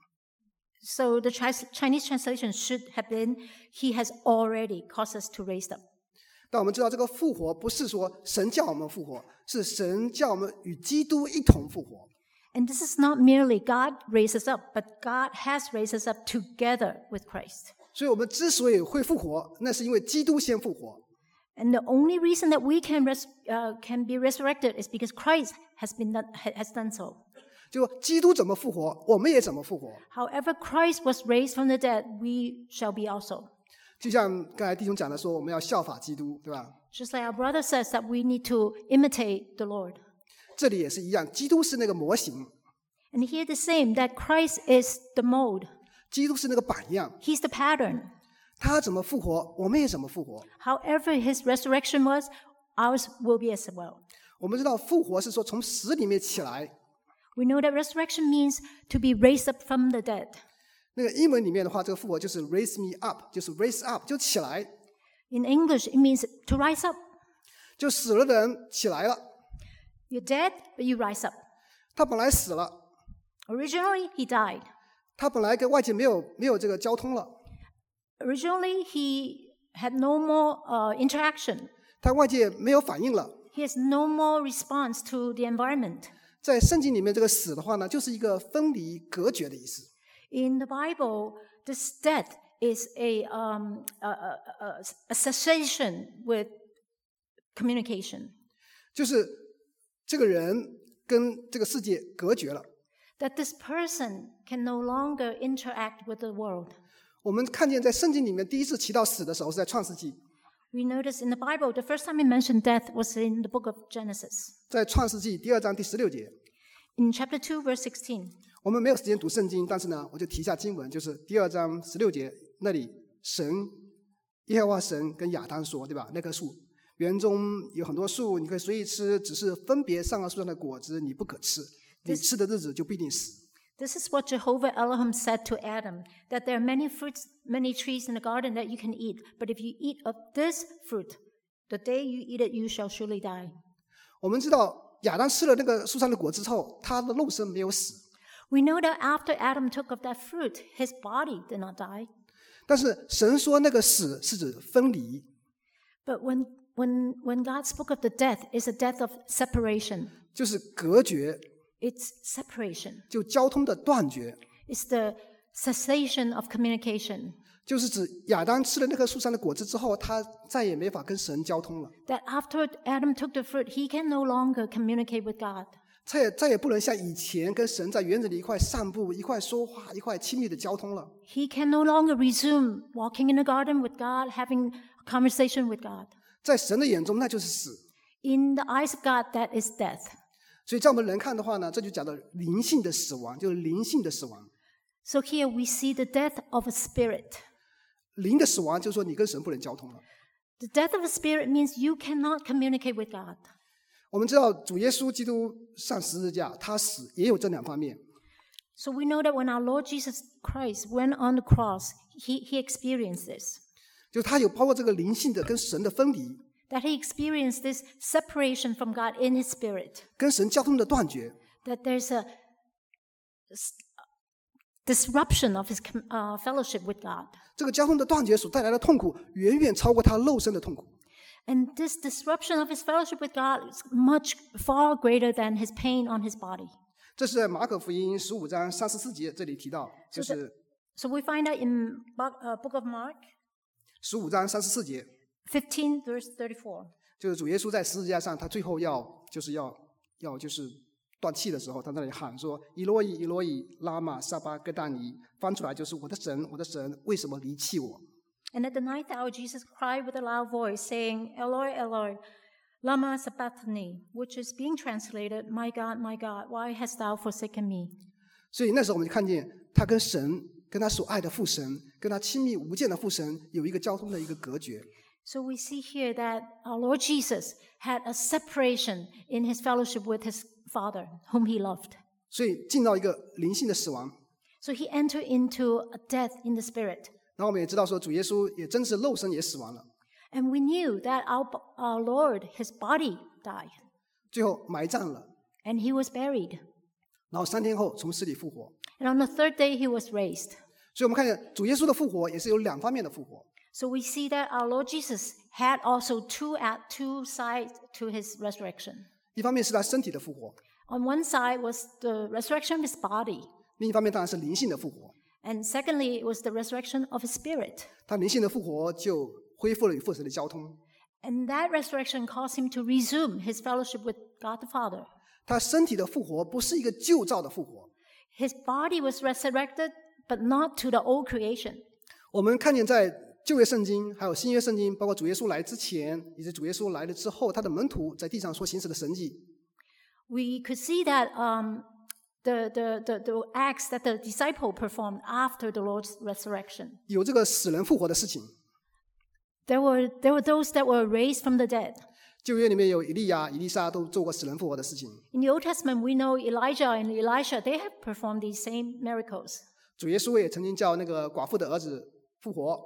So the Chi- Chinese translation should have been, He has already caused us to raise up. 但我们知道，这个复活不是说神叫我们复活，是神叫我们与基督一同复活。 And this is not merely God raised us up, but God has raised us up together with Christ. 所以我们之所以会复活，那是因为基督先复活。 And the only reason that we can res- uh, can be resurrected is because Christ has been done, ha- has done so. 就基督怎么复活，我们也怎么复活。 However, Christ was raised from the dead, we shall be also. 就像刚才弟兄讲的说，我们要效法基督，对吧？ Just like our brother says that we need to imitate the Lord. 这里也是一样，基督是那个模型， And here the same, that Christ is the mold. 基督是那个榜样， He's the pattern. 他怎么复活，我们也怎么复活。 However his resurrection was, ours will be as well. 我们知道复活是说从死里面起来， We know that resurrection means to be raised up from the dead. 那个英文里面的话，这个复活就是 raise me up，就是 raise up，就起来， In English, it means to rise up. 就死了的人起来了。 You're dead, but you rise up. 他本来死了， Originally, he died. 他本来跟外界没有没有这个交通了， Originally, he had no more uh, interaction. 他外界没有反应了。 He has no more response to the environment. 在圣经里面，这个死的话呢，就是一个分离、隔绝的意思。 In the Bible, this death is a, um, a, a, a, a cessation with communication. 就是这个人跟这个世界隔绝了。 That this person can no longer interact with the world. 我们看见在圣经里面第一次提到死的时候是在创世纪， We notice in the Bible, the first time it mentioned death was in the book of Genesis. 在创世纪第二章第十六节。 In chapter two, verse sixteen. 我们没有时间读圣经，但是呢，我就提一下经文，就是第二章十六节那里，神耶和华神跟亚当说，对吧？那棵树园中有很多树，你可以随意吃，只是分别上了树上的果子你不可吃，你吃的日子就必定死。 This is what Jehovah Elohim said to Adam, that there are many fruits, many trees in the garden that you can eat, but if you eat of this fruit, the day you eat it, you shall surely die. 我们知道亚当吃了那个树上的果子之后，他的肉身没有死， We know that after Adam took of that fruit, his body did not die. 但是神说那个死是指分离， But when, when, when God spoke of the death, it's a death of separation. 就是隔绝， It's separation. 就交通的断绝， It's the cessation of communication. 就是指亚当吃了那棵树上的果子之后，他再也没法跟神交通了， That after Adam took the fruit, he can no longer communicate with God. 再也再也不能像以前跟神在园子里一块散步、一块说话、一块亲密的交通了。 He can no longer resume walking in the garden with God, having a conversation with God. 在神的眼中，那就是死。 In the eyes of God, that is death. 所以在我们人看的话呢，这就讲到灵性的死亡，就是灵性的死亡。 So here we see the death of a spirit. 灵的死亡就是说你跟神不能交通了。 The death of a spirit means you cannot communicate with God. 我们知道主耶稣基督上十字架，他死也有这两方面。 So we know that when our Lord Jesus Christ went on the cross, he, he experienced this. 就是他有包括这个灵性的跟神的分离， That he experienced this separation from God in his spirit. 跟神交通的断绝。 That there's a s- disruption of his com- uh, fellowship with God. 这个交通的断绝所带来的痛苦，远远超过他肉身的痛苦。 And this disruption of his fellowship with God is much far greater than his pain on his body. 这是在马可福音十五章三十四节这里提到，就是 So we find out in Bo- uh, Book of Mark 十五章三十四节， fifteen, verse thirty-four. 就是主耶稣在十字架上，他最后要就是要要就是断气的时候，他在那里喊说：“以罗以，以罗以，拉玛撒巴各大尼。”翻出来就是：“我的神，我的神，为什么离弃我？” And at the ninth hour, Jesus cried with a loud voice, saying, Eloi, Eloi, lama sabachthani, which is being translated, My God, my God, why hast thou forsaken me? 所以那时候我们就看见他跟神、跟他所爱的父神、跟他亲密无间的父神有一个交通的一个隔绝。 So we see here that our Lord Jesus had a separation in his fellowship with his Father, whom he loved. 所以进到一个灵性的死亡。 So he entered into a death in the spirit. 然后我们也知道说，主耶稣也真是肉身也死亡了， And we knew that our, our Lord, his body died, 最后埋葬了， and he was buried. 然后三天后从死里复活。 And on the third day, he was raised. 所以我们看见主耶稣的复活也是有两方面的复活。 So we see that our Lord Jesus had also two at two sides to his resurrection. 一方面是他身体的复活， On one side was the resurrection of his body, 另一方面当然是灵性的复活。 and secondly, it was the resurrection of his spirit. 他灵性的复活就恢复了与父神的交通。 And that resurrection caused him to resume his fellowship with God the Father. 他身体的复活不是一个旧造的复活。 His body was resurrected, but not to the old creation. 我们看见在旧约圣经还有新约圣经，包括主耶稣来之前以及主耶稣来了之后，他的门徒在地上所行使的神迹。 We could see that um, the, the, the, the acts that the disciple performed after the Lord's resurrection. 有这个死人复活的事情。 There were, there were those that were raised from the dead. 旧约里面有以利亚、以利沙都做过死人复活的事情。 In the Old Testament, we know Elijah and Elisha, they have performed these same miracles. 主耶稣也曾经叫那个寡妇的儿子复活。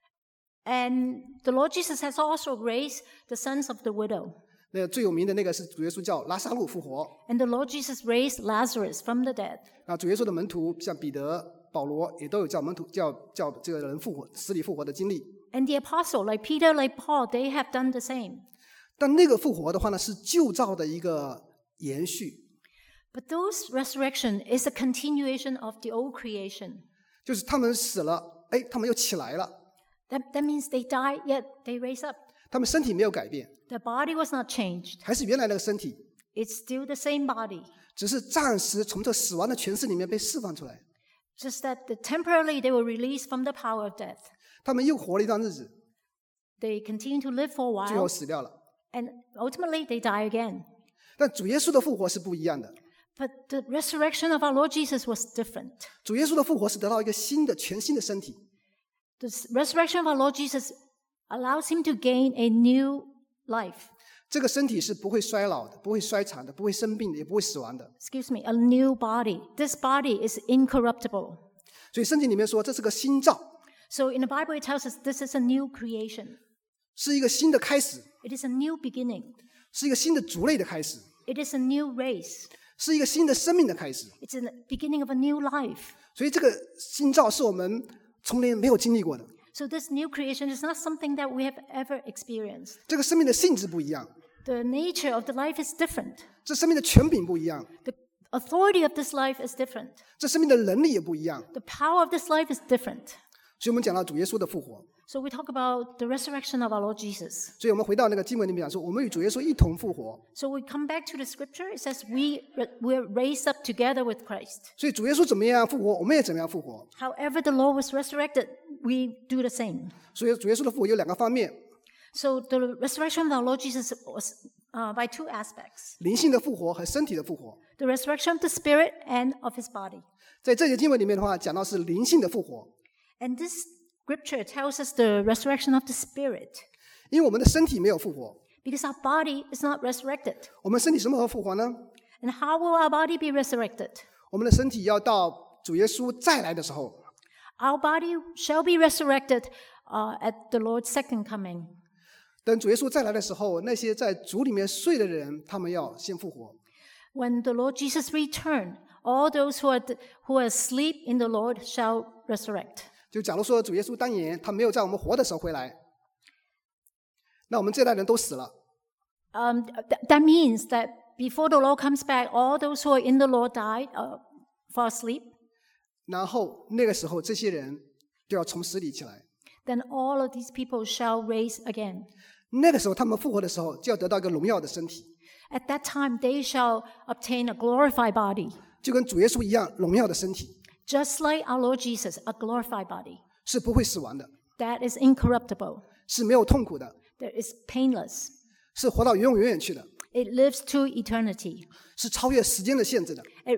And the Lord Jesus has also raised the sons of the widow. 那个最有名的那个是主耶稣叫拉萨路复活。 And the Lord Jesus raised Lazarus from the dead. 那主耶稣的门徒像彼得、保罗也都有叫门徒叫叫这个人复活、死里复活的经历。 And the apostle, like Peter, like Paul, they have done the same. 但那个复活的话呢，是旧造的一个延续， But those resurrection is a continuation of the old creation. 就是他们死了，哎，他们又起来了， That, that means they die, yet they raise up. 他们身体没有改变， The body was not changed. 还是原来那个身体， It's still the same body. 只是暂时从这死亡的权势里面被释放出来， Just that the, temporarily they were released from the power of death. 他们又活了一段日子， They continue to live for a 最后 while, 死掉了。 and ultimately they die again. 但主耶稣的复活是不一样的， But the resurrection of our Lord Jesus was different. 主耶稣的复活是得到一个新的、全新的身体， The resurrection of our Lord Jesus allows him to gain a new life. 这个身体是不会衰老的，不会衰残的，不会生病的，也不会死亡的。 Excuse me, a new body. This body is incorruptible. 所以圣经里面说，这是个新造， So in the Bible, it tells us this is a new creation. 是一个新的开始， It is a new beginning. 是一个新的族类的开始， It is a new race. 是一个新的生命的开始。 It's the beginning of a new life. 所以这个新造是我们从来没有经历过的。 So this new creation is not something that we have ever experienced. 这个生命的性质不一样， The nature of the life is different. 这生命的权柄不一样， The authority of this life is different. 这生命的能力也不一样。 The power of this life is different. 所以我们讲到主耶稣的复活， So we talk about the resurrection of our Lord Jesus. 所以我们回到那个经文里面讲说，我们与主耶稣一同复活。 So we come back to the scripture. It says we we're raised up together with Christ. 所以主耶稣怎么样复活，我们也怎么样复活。 However, the Lord was resurrected, we do the same. 所以主耶稣的复活有两个方面， So the resurrection of our Lord Jesus was uh, by two aspects: 灵性的复活和身体的复活。 the resurrection of the spirit and of his body. 在这节经文里面的话，讲到是灵性的复活， And this scripture tells us the resurrection of the spirit, 因为我们的身体没有复活。 because our body is not resurrected. 我们身体什么时候复活呢？ And how will our body be resurrected? 我们的身体要到主耶稣再来的时候， Our body shall be resurrected uh, at the Lord's second coming. 等主耶稣再来的时候，那些在主里面睡的人，他们要先复活。 When the Lord Jesus return, all those who are who are asleep in the Lord shall resurrect. 就假如说主耶稣当年他没有在我们活的时候回来，那我们这代人都死了。 Um, th- that means that before the Lord comes back, all those who are in the Lord died, uh, fall asleep. 然后那个时候，这些人就要从死里起来。 Then all of these people shall raise again. 那个时候，他们复活的时候，就要得到一个荣耀的身体， At that time, they shall obtain a glorified body, 就跟主耶稣一样，荣耀的身体 just like our Lord Jesus, a glorified body 是不会死亡的， that is incorruptible, 是没有痛苦的， that is painless. 是活到永永远远去的， It lives to eternity. 是超越时间的限制的。 It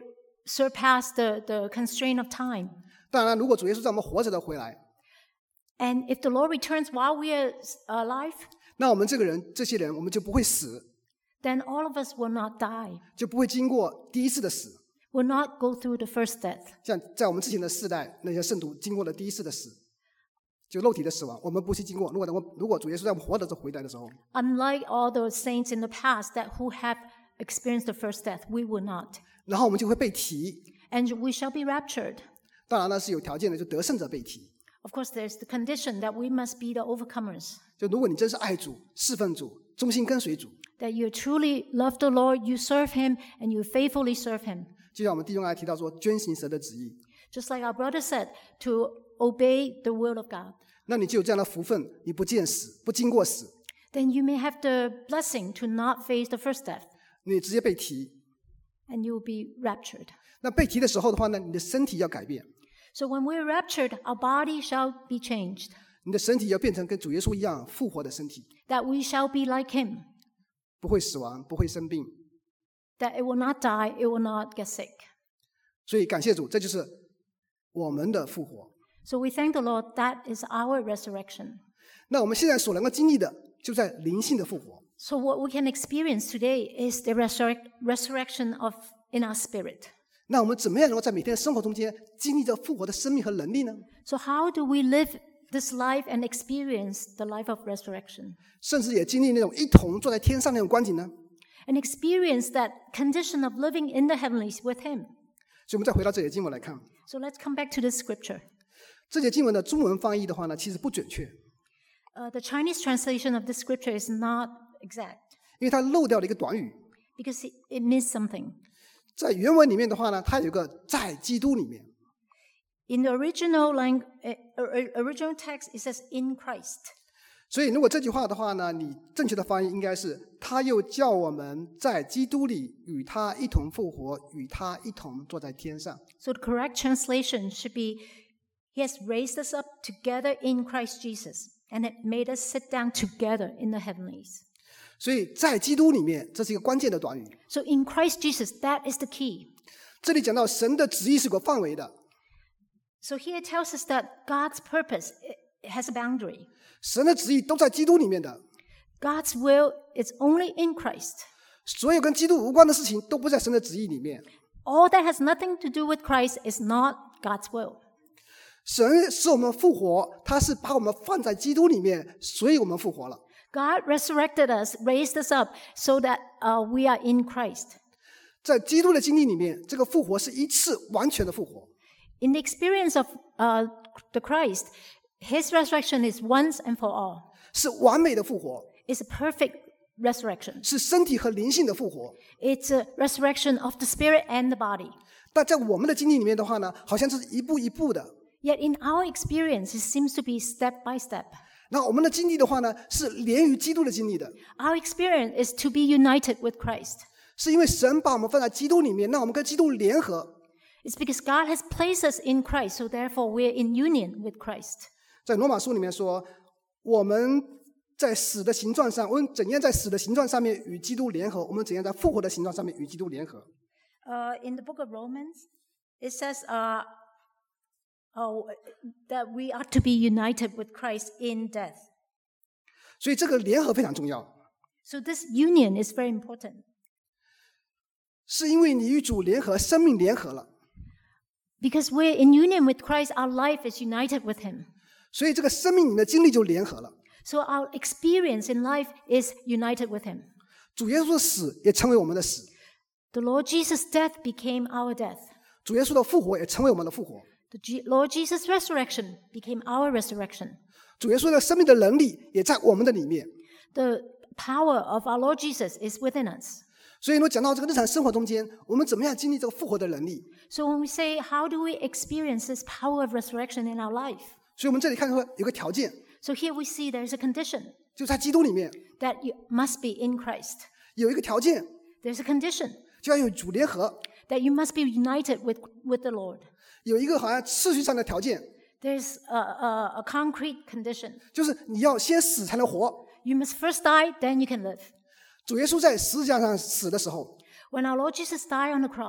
surpass the, the constraint of time. 当然，如果主耶稣在我们活着的回来， And if the Lord returns while we are alive, 那我们这个人、这些人，我们就不会死， then all of us will not die, 就不会经过第一次的死。 will not go through the first death. 像在我们之前的世代，那些圣徒经过了第一次的死，就肉体的死亡，我们不去经过。如果如果主耶稣在我们活着回来的时候， Unlike all those saints in the past that who have experienced the first death, we will not. 然后我们就会被提。 And we shall be raptured. 当然呢是有条件的，就得胜者被提。 Of course, there's the condition that we must be the overcomers, 就如果你真是爱主、侍奉主、忠心跟随主， that you truly love the Lord, you serve Him, and you faithfully serve Him. 就像我们弟兄刚才提到说，遵行神的旨意， Just like our brother said, to obey the will of God. 那你就有这样的福分，你不见死，不经过死， Then you may have the blessing to not face the first death, 你直接被提。 and you will be raptured. 那被提的时候的话呢，你的身体要改变， So when we're raptured, our body shall be changed, 你的身体要变成跟主耶稣一样复活的身体， that we shall be like Him, 不会死亡，不会生病。 that it will not die, it will not get sick. 所以感谢主，这就是我们的复活。 So we thank the Lord, that is our resurrection. 那我们现在所能够经历的，就在灵性的复活。 So what we can experience today is the resurrect, resurrection of in our spirit. 那我们怎么样能够在每天的生活中间经历着复活的生命和能力呢？ So how do we live this life and experience the life of resurrection? 甚至也经历那种一同坐在天上那种光景呢？ And experience that condition of living in the heavenlies with Him. 所以我们再回到这节经文来看， So let's come back to this scripture. 这节经文的中文翻译的话呢，其实不准确， Uh, the Chinese translation of this scripture is not exact 因为它漏掉了一个短语。 because it, it means something. 在原文里面的话呢，它有个在基督里面， In the original language, uh, original text, it says in Christ. 所以如果这句话的话呢，你正确的翻译应该是他又叫我们在基督里与他一同复活，与他一同坐在天上。 So the correct translation should be, He has raised us up together in Christ Jesus, and it made us sit down together in the heavenlies. 所以在基督里面，这是一个关键的短语。 So in Christ Jesus, that is the key. 这里讲到神的旨意是有个范围的， So here it tells us that God's purpose it has a boundary. 神的旨意都在基督里面的， God's will is only in Christ. 所有跟基督无关的事情都不在神的旨意里面。 All that has nothing to do with Christ is not God's will. 神使我们复活，他是把我们放在基督里面，所以我们复活了。 God resurrected us, raised us up so that uh, we are in Christ. 在基督的经历里面，这个复活是一次完全的复活。 In the experience of uh, the Christ, His resurrection is once and for all. 是完美的复活， It's a perfect resurrection. 是身体和灵性的复活。 It's a resurrection of the spirit and the body. 但在我们的经历里面的话呢，好像是一步一步的。 Yet in our experience, it seems to be step by step. 那我们的经历的话呢，是连于基督的经历的， Our experience is to be united with Christ. 是因为神把我们放在基督里面，让我们跟基督联合。 It's because God has placed us in Christ, so therefore we're in union with Christ. 在罗马书里面说，我们在死的形状上，我们怎样在死的形状上面与基督联合？我们怎样在复活的形状上面与基督联合？ Uh, in the book of Romans, it says uh, uh, that we are to be united with Christ in death. 所以这个联合非常重要， So this union is very important. 是因为你与主联合，生命联合了， Because we're in union with Christ, our life is united with Him. 所以这个生命里的经历就联合了。 So our experience in life is united with Him. 主耶稣的死也成为我们的死， The Lord Jesus' death became our death. 主耶稣的复活也成为我们的复活， The G- Lord Jesus' resurrection became our resurrection. 主耶稣的生命的能力也在我们的里面。 The power of our Lord Jesus is within us. 所以，如果讲到这个日常生活中间，我们怎么样经历这个复活的能力？ So when we say, how do we experience this power of resurrection in our life? 所以我们这里看到有个条件， So here we see there's a condition 就在基督里面 that you must be in Christ. 有一个条件， There's a condition 就要有主联合， that you must be united with, with the Lord. 有一个好像次序上的条件， There's a, a, a concrete condition. 就是你要先死才能活。 You must first die, then you can live. 主耶稣在十字架上死的时候， When our Lord Jesus died on the cross,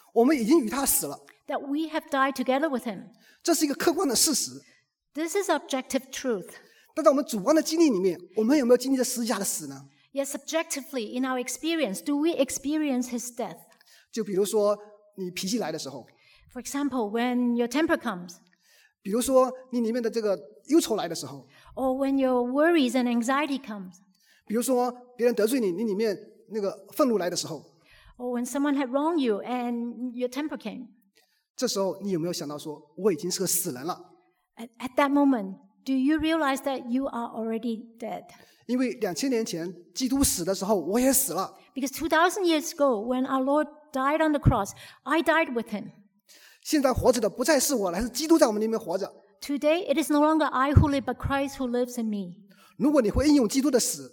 我们已经与他死了， that we have died together with him. 这是一个客观的事实。 This is objective truth. 但在我们主观的经历里面，我们有没有经历着十字架的死呢？ Yet subjectively, in our experience, do we experience his death? 就比如说你脾气来的时候， For example, when your temper comes, 比如说你里面的这个忧愁来的时候， or when your worries and anxiety comes, 比如说别人得罪你，你里面那个愤怒来的时候， or when someone had wronged you and your temper came. 这时候你有没有想到说，我已经是个死人了？ At, at that moment, do you realize that you are already dead? 因为两千年前基督死的时候，我也死了。 Because two thousand years ago, when our Lord died on the cross, I died with him. 现在活着的不再是我，而是基督在我们里面活着。 Today, it is no longer I who live, but Christ who lives in me. 如果你会应用基督的死，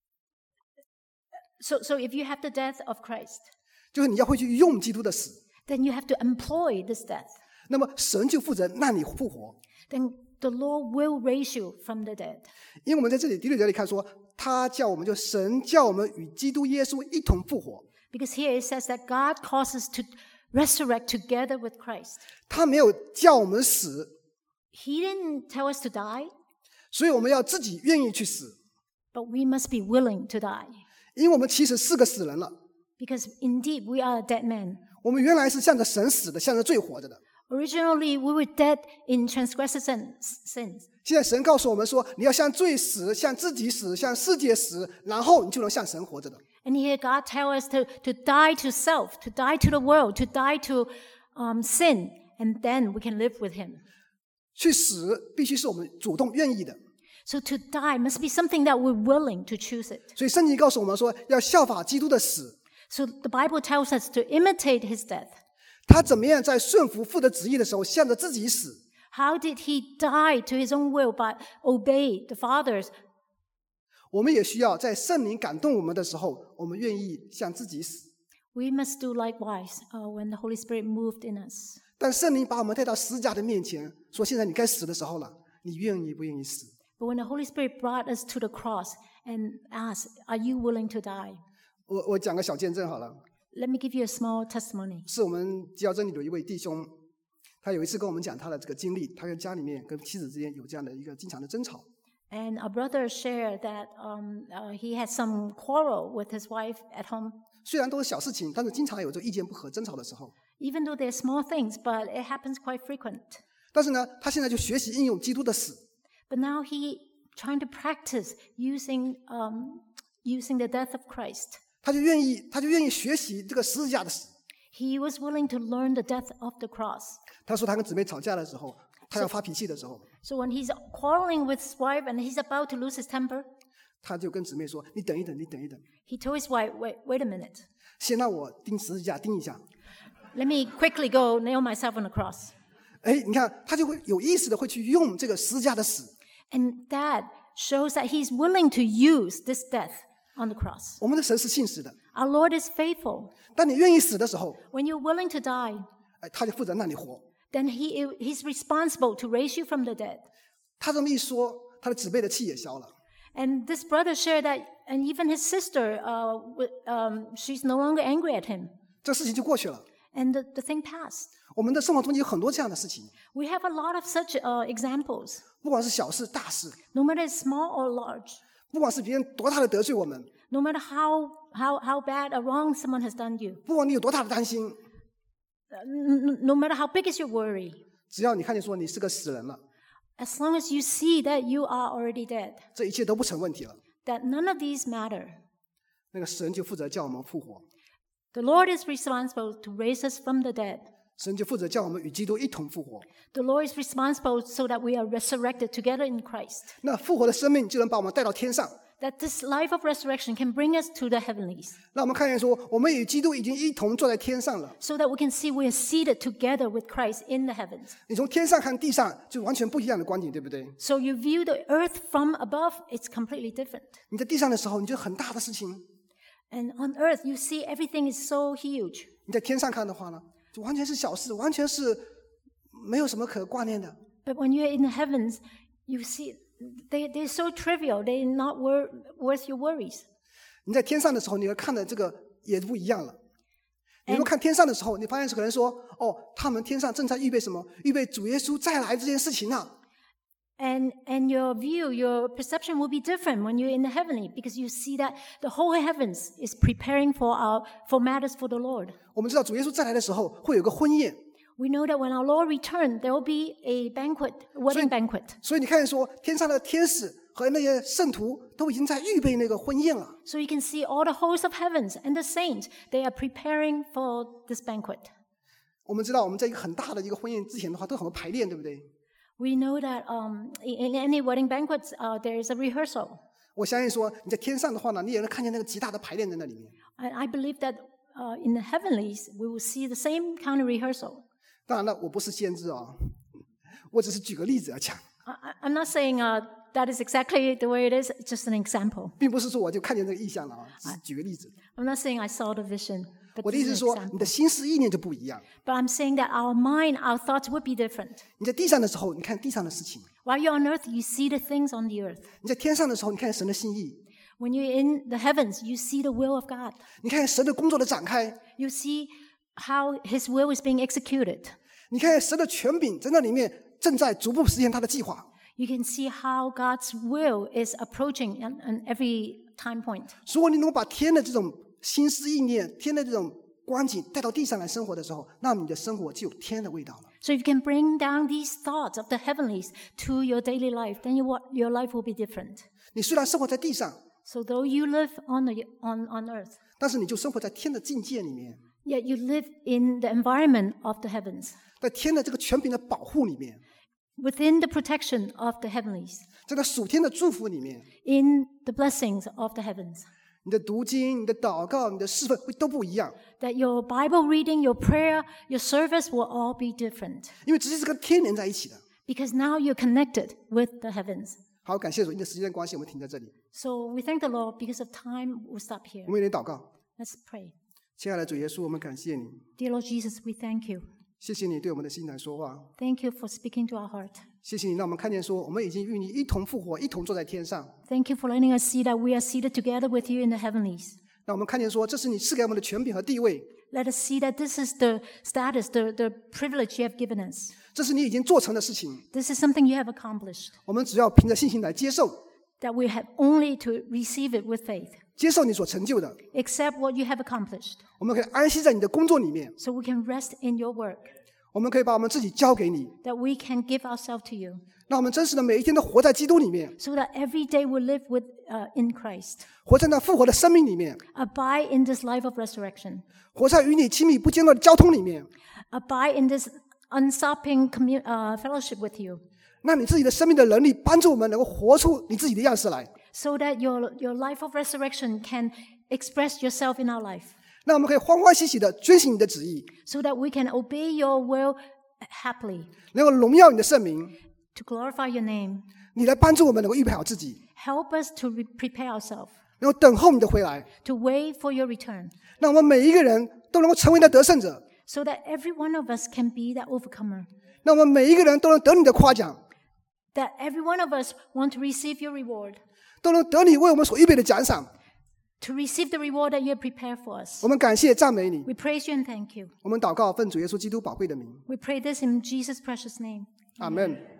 So, so if you have the death of Christ, 就是你要会去用基督的死， then you have to employ this death. 那么神就负责让你复活。 Then the Lord will raise you from the dead. 因为我们在这里第六节里看说，他叫我们就神叫我们与基督耶稣一同复活。 Because here it says that God causes us to resurrect together with Christ. 他没有叫我们死， He didn't tell us to die, 所以我们要自己愿意去死， but we must be willing to die. 因为我们其实是个死人了。 Because indeed, we are a dead man. 我们原来是向着神死的，向着罪活着的。 Originally, we were dead in transgressions and sins. 现在神告诉我们说，你要向罪死，向自己死，向世界死，然后你就能向神活着的。 And here God tells us to, to die to self, to die to the world, to die to um, sin, and then we can live with him. 去死必须是我们主动愿意的。 So to die must be something that we're willing to choose it. 所以圣经告诉我们说，要效法基督的死。 So the Bible tells us to imitate his death. 他怎么样在顺服父的旨意的时候，向着自己死？ How did he die to his own will but obey the Father's? 我们也需要在圣灵感动我们的时候，我们愿意向自己死。 We must do likewise uh, when the Holy Spirit moved in us. 但圣灵把我们带到十字架的面前，说：“现在你该死的时候了，你愿意不愿意死？” But when the Holy Spirit brought us to the cross and asked, "Are you willing to die?" 我我讲个小见证好了， Let me give you a small testimony. 是我们基要真理的一位弟兄，他有一次跟我们讲他的这个经历，他跟家里面跟妻子之间有这样的一个经常的争吵。 And our brother shared that um, uh, he had some quarrel with his wife at home. 虽然都是小事情，但是经常有这个意见不合、争吵的时候。 Even though they're small things, but it happens quite frequent. 但是呢，他现在就学习应用基督的死， But now he trying to practice using um, using the death of Christ. 他就愿意，他就愿意学习这个十字架的死。 He was willing to learn the death of the cross. 他说他跟姊妹吵架的时候，他要发脾气的时候， So when he's quarreling with his wife and he's about to lose his temper, 他就跟姊妹说：“你等一等，你等一等， he told his wife, wait, wait a minute. 先让我钉十字架钉一下。” Let me quickly go nail myself on the cross. 哎，你看，他就会有意识的会去用这个十字架的死。 And that shows that he's willing to use this death on the cross. 我们的神是信实的， Our Lord is faithful. 当你愿意死的时候， When you're willing to die, 哎，他就负责让你活。 then he, he's responsible to raise you from the dead. 他这么一说，他的姊妹的气也消了。 And this brother shared that, and even his sister, uh, w- um, she's no longer angry at him. 这事情就过去了。 And the, the thing passed. 我们的生活中有很多这样的事情， We have a lot of such uh, examples, 不管是小事大事， no matter it's small or large, 不管是别人多大的得罪我们， no matter how, how, how bad or wrong someone has done you, 不管你有多大的担心， n- no matter how big is your worry, 只要你看见说你是个死人了， as long as you see that you are already dead, 这一切都不成问题了。 that none of these matter. 那个神就负责叫我们复活， The Lord is responsible to raise us from the dead. 神就负责叫我们与基督一同复活。 The Lord is responsible so that we are resurrected together in Christ. 那复活的生命就能把我们带到天上。 That this life of resurrection can bring us to the heavenlies, 让我们看见说，我们与基督已经一同坐在天上了。 so that we can see we are seated together with Christ in the heavens. 你从天上看地上，就完全不一样的观点，对不对？ So you view the earth from above, it's completely different. 你在地上的时候，你觉得很大的事情； And on earth, you see everything is so huge. 你在天上看的话呢，就完全是小事，完全是没有什么可挂念的。 But when you're in the heavens, you see they, they're so trivial, they're not wor- worth your worries. 你在天上的时候，你要看的这个也不一样了。 你若看天上的时候，你发现是可能说，哦，他们天上正在预备什么？预备主耶稣再来这件事情啊。 And, and your view, your perception will be different when you're in the heavenly, because you see that the whole heavens is preparing for our for matters for the Lord. 我们知道主耶稣再来的时候会有个婚宴， We know that when our Lord returns, there will be a banquet, a wedding banquet. 所以你看说天上的天使和那些圣徒都已经在预备那个婚宴了。 So you can see all the hosts of heavens and the saints, they are preparing for this banquet. 我们知道我们在一个很大的一个婚宴之前的话，都有很多排练，对不对？ We know that um, in any wedding banquets, uh, there is a rehearsal. 我相信说你在天上的话呢，你也能看见那个极大的排练在那里面。 And I believe that uh, in the heavenlies, we will see the same kind of rehearsal. 当然了，我不是先知啊，我只是举个例子来讲， I, I'm not saying uh, that is exactly the way it is, it's just an example. 并不是说我就看见这个意象了啊，只是举个例子。 I'm not saying I saw the vision, but 我的 this 意思 is 是 an 说，你 example. 的心思意念就不一样。 But I'm saying that our mind, our thoughts would be different. 你在地上的时候，你看地上的事情； While you're on earth, you see the things on the earth. 你在天上的时候，你看神的心意， When you're in the heavens, you see the will of God. 你看神的工作的展开， You see how His will is being executed. 你看神的权柄在那里面正在逐步实现他的计划。 You can see how God's will is approaching on, on every time point. 如果你能够把天的这种心思意念、天的这种光景带到地上来生活的时候，那么你的生活就有天的味道了。 So if you can bring down these thoughts of the heavenlies to your daily life, then your, your life will be different. 你虽然生活在地上， So though you live on, the, on, on earth, 但是你就生活在天的境界里面， yet you live in the environment of the heavens, 在天的这个权柄的保护里面， within the protection of the heavenlies, 在那属天的祝福里面， in the blessings of the heavens. 你的读经、你的祷告、你的侍奉会都不一样， That your Bible reading, your prayer, your service will all be different. 因为直接是跟天连在一起的。 Because now you're connected with the heavens. 好，感谢主，因为时间的关系，我们停在这里。 So we thank the Lord. Because of time, we'll stop here. 我们有点祷告， Let's pray. 亲爱的主耶稣，我们感谢你， Dear Lord Jesus, we thank you. 谢谢你对我们的心来说话， Thank you for speaking to our heart. 谢谢你让我们看见说，我们已经与你一同复活，一同坐在天上。 Thank you for letting us see that we are seated together with you in the heavenlies. 让我们看见说，这是你赐给我们的权柄和地位， Let us see that this is the status, the, the privilege you have given us. 这是你已经做成的事情。 This is something you have accomplished. 我们只要凭着信心来接受， That we have only to receive it with faith. 接受你所成就的， Accept what you have accomplished. 我们可以安息在你的工作里面， So we can rest in your work. 我们可以把我们自己交给你， That we can give ourselves to you. 让我们真实的每一天都活在基督里面， So that every day we live with, uh, in Christ. 活在那复活的生命里面， Abide in this life of resurrection. 活在与你亲密不间断的交通里面， Abide in this unstopping commu- uh, fellowship with you. 让你自己的生命的能力帮助我们能够活出你自己的样式来， So that your, your life of resurrection can express yourself in our life. 让我们可以欢欢喜喜的遵行你的旨意， So that we can obey your will happily. 能够荣耀你的圣名， To glorify your name. 你来帮助我们能够预备好自己， Help us to re- prepare ourselves. 能够等候你的回来， To wait for your return. 让我们每一个人都能够成为那得胜者， So that every one of us can be that overcomer. 让我们每一个人都能得你的夸奖， That every one of us want to receive your reward. 都能得你为我们所预备的奖赏。 To receive the reward that you have prepared for us. 我们感谢赞美你， We praise you and thank you. 我们祷告奉主耶稣基督宝贵的名， We pray this in Jesus' precious name. 阿门。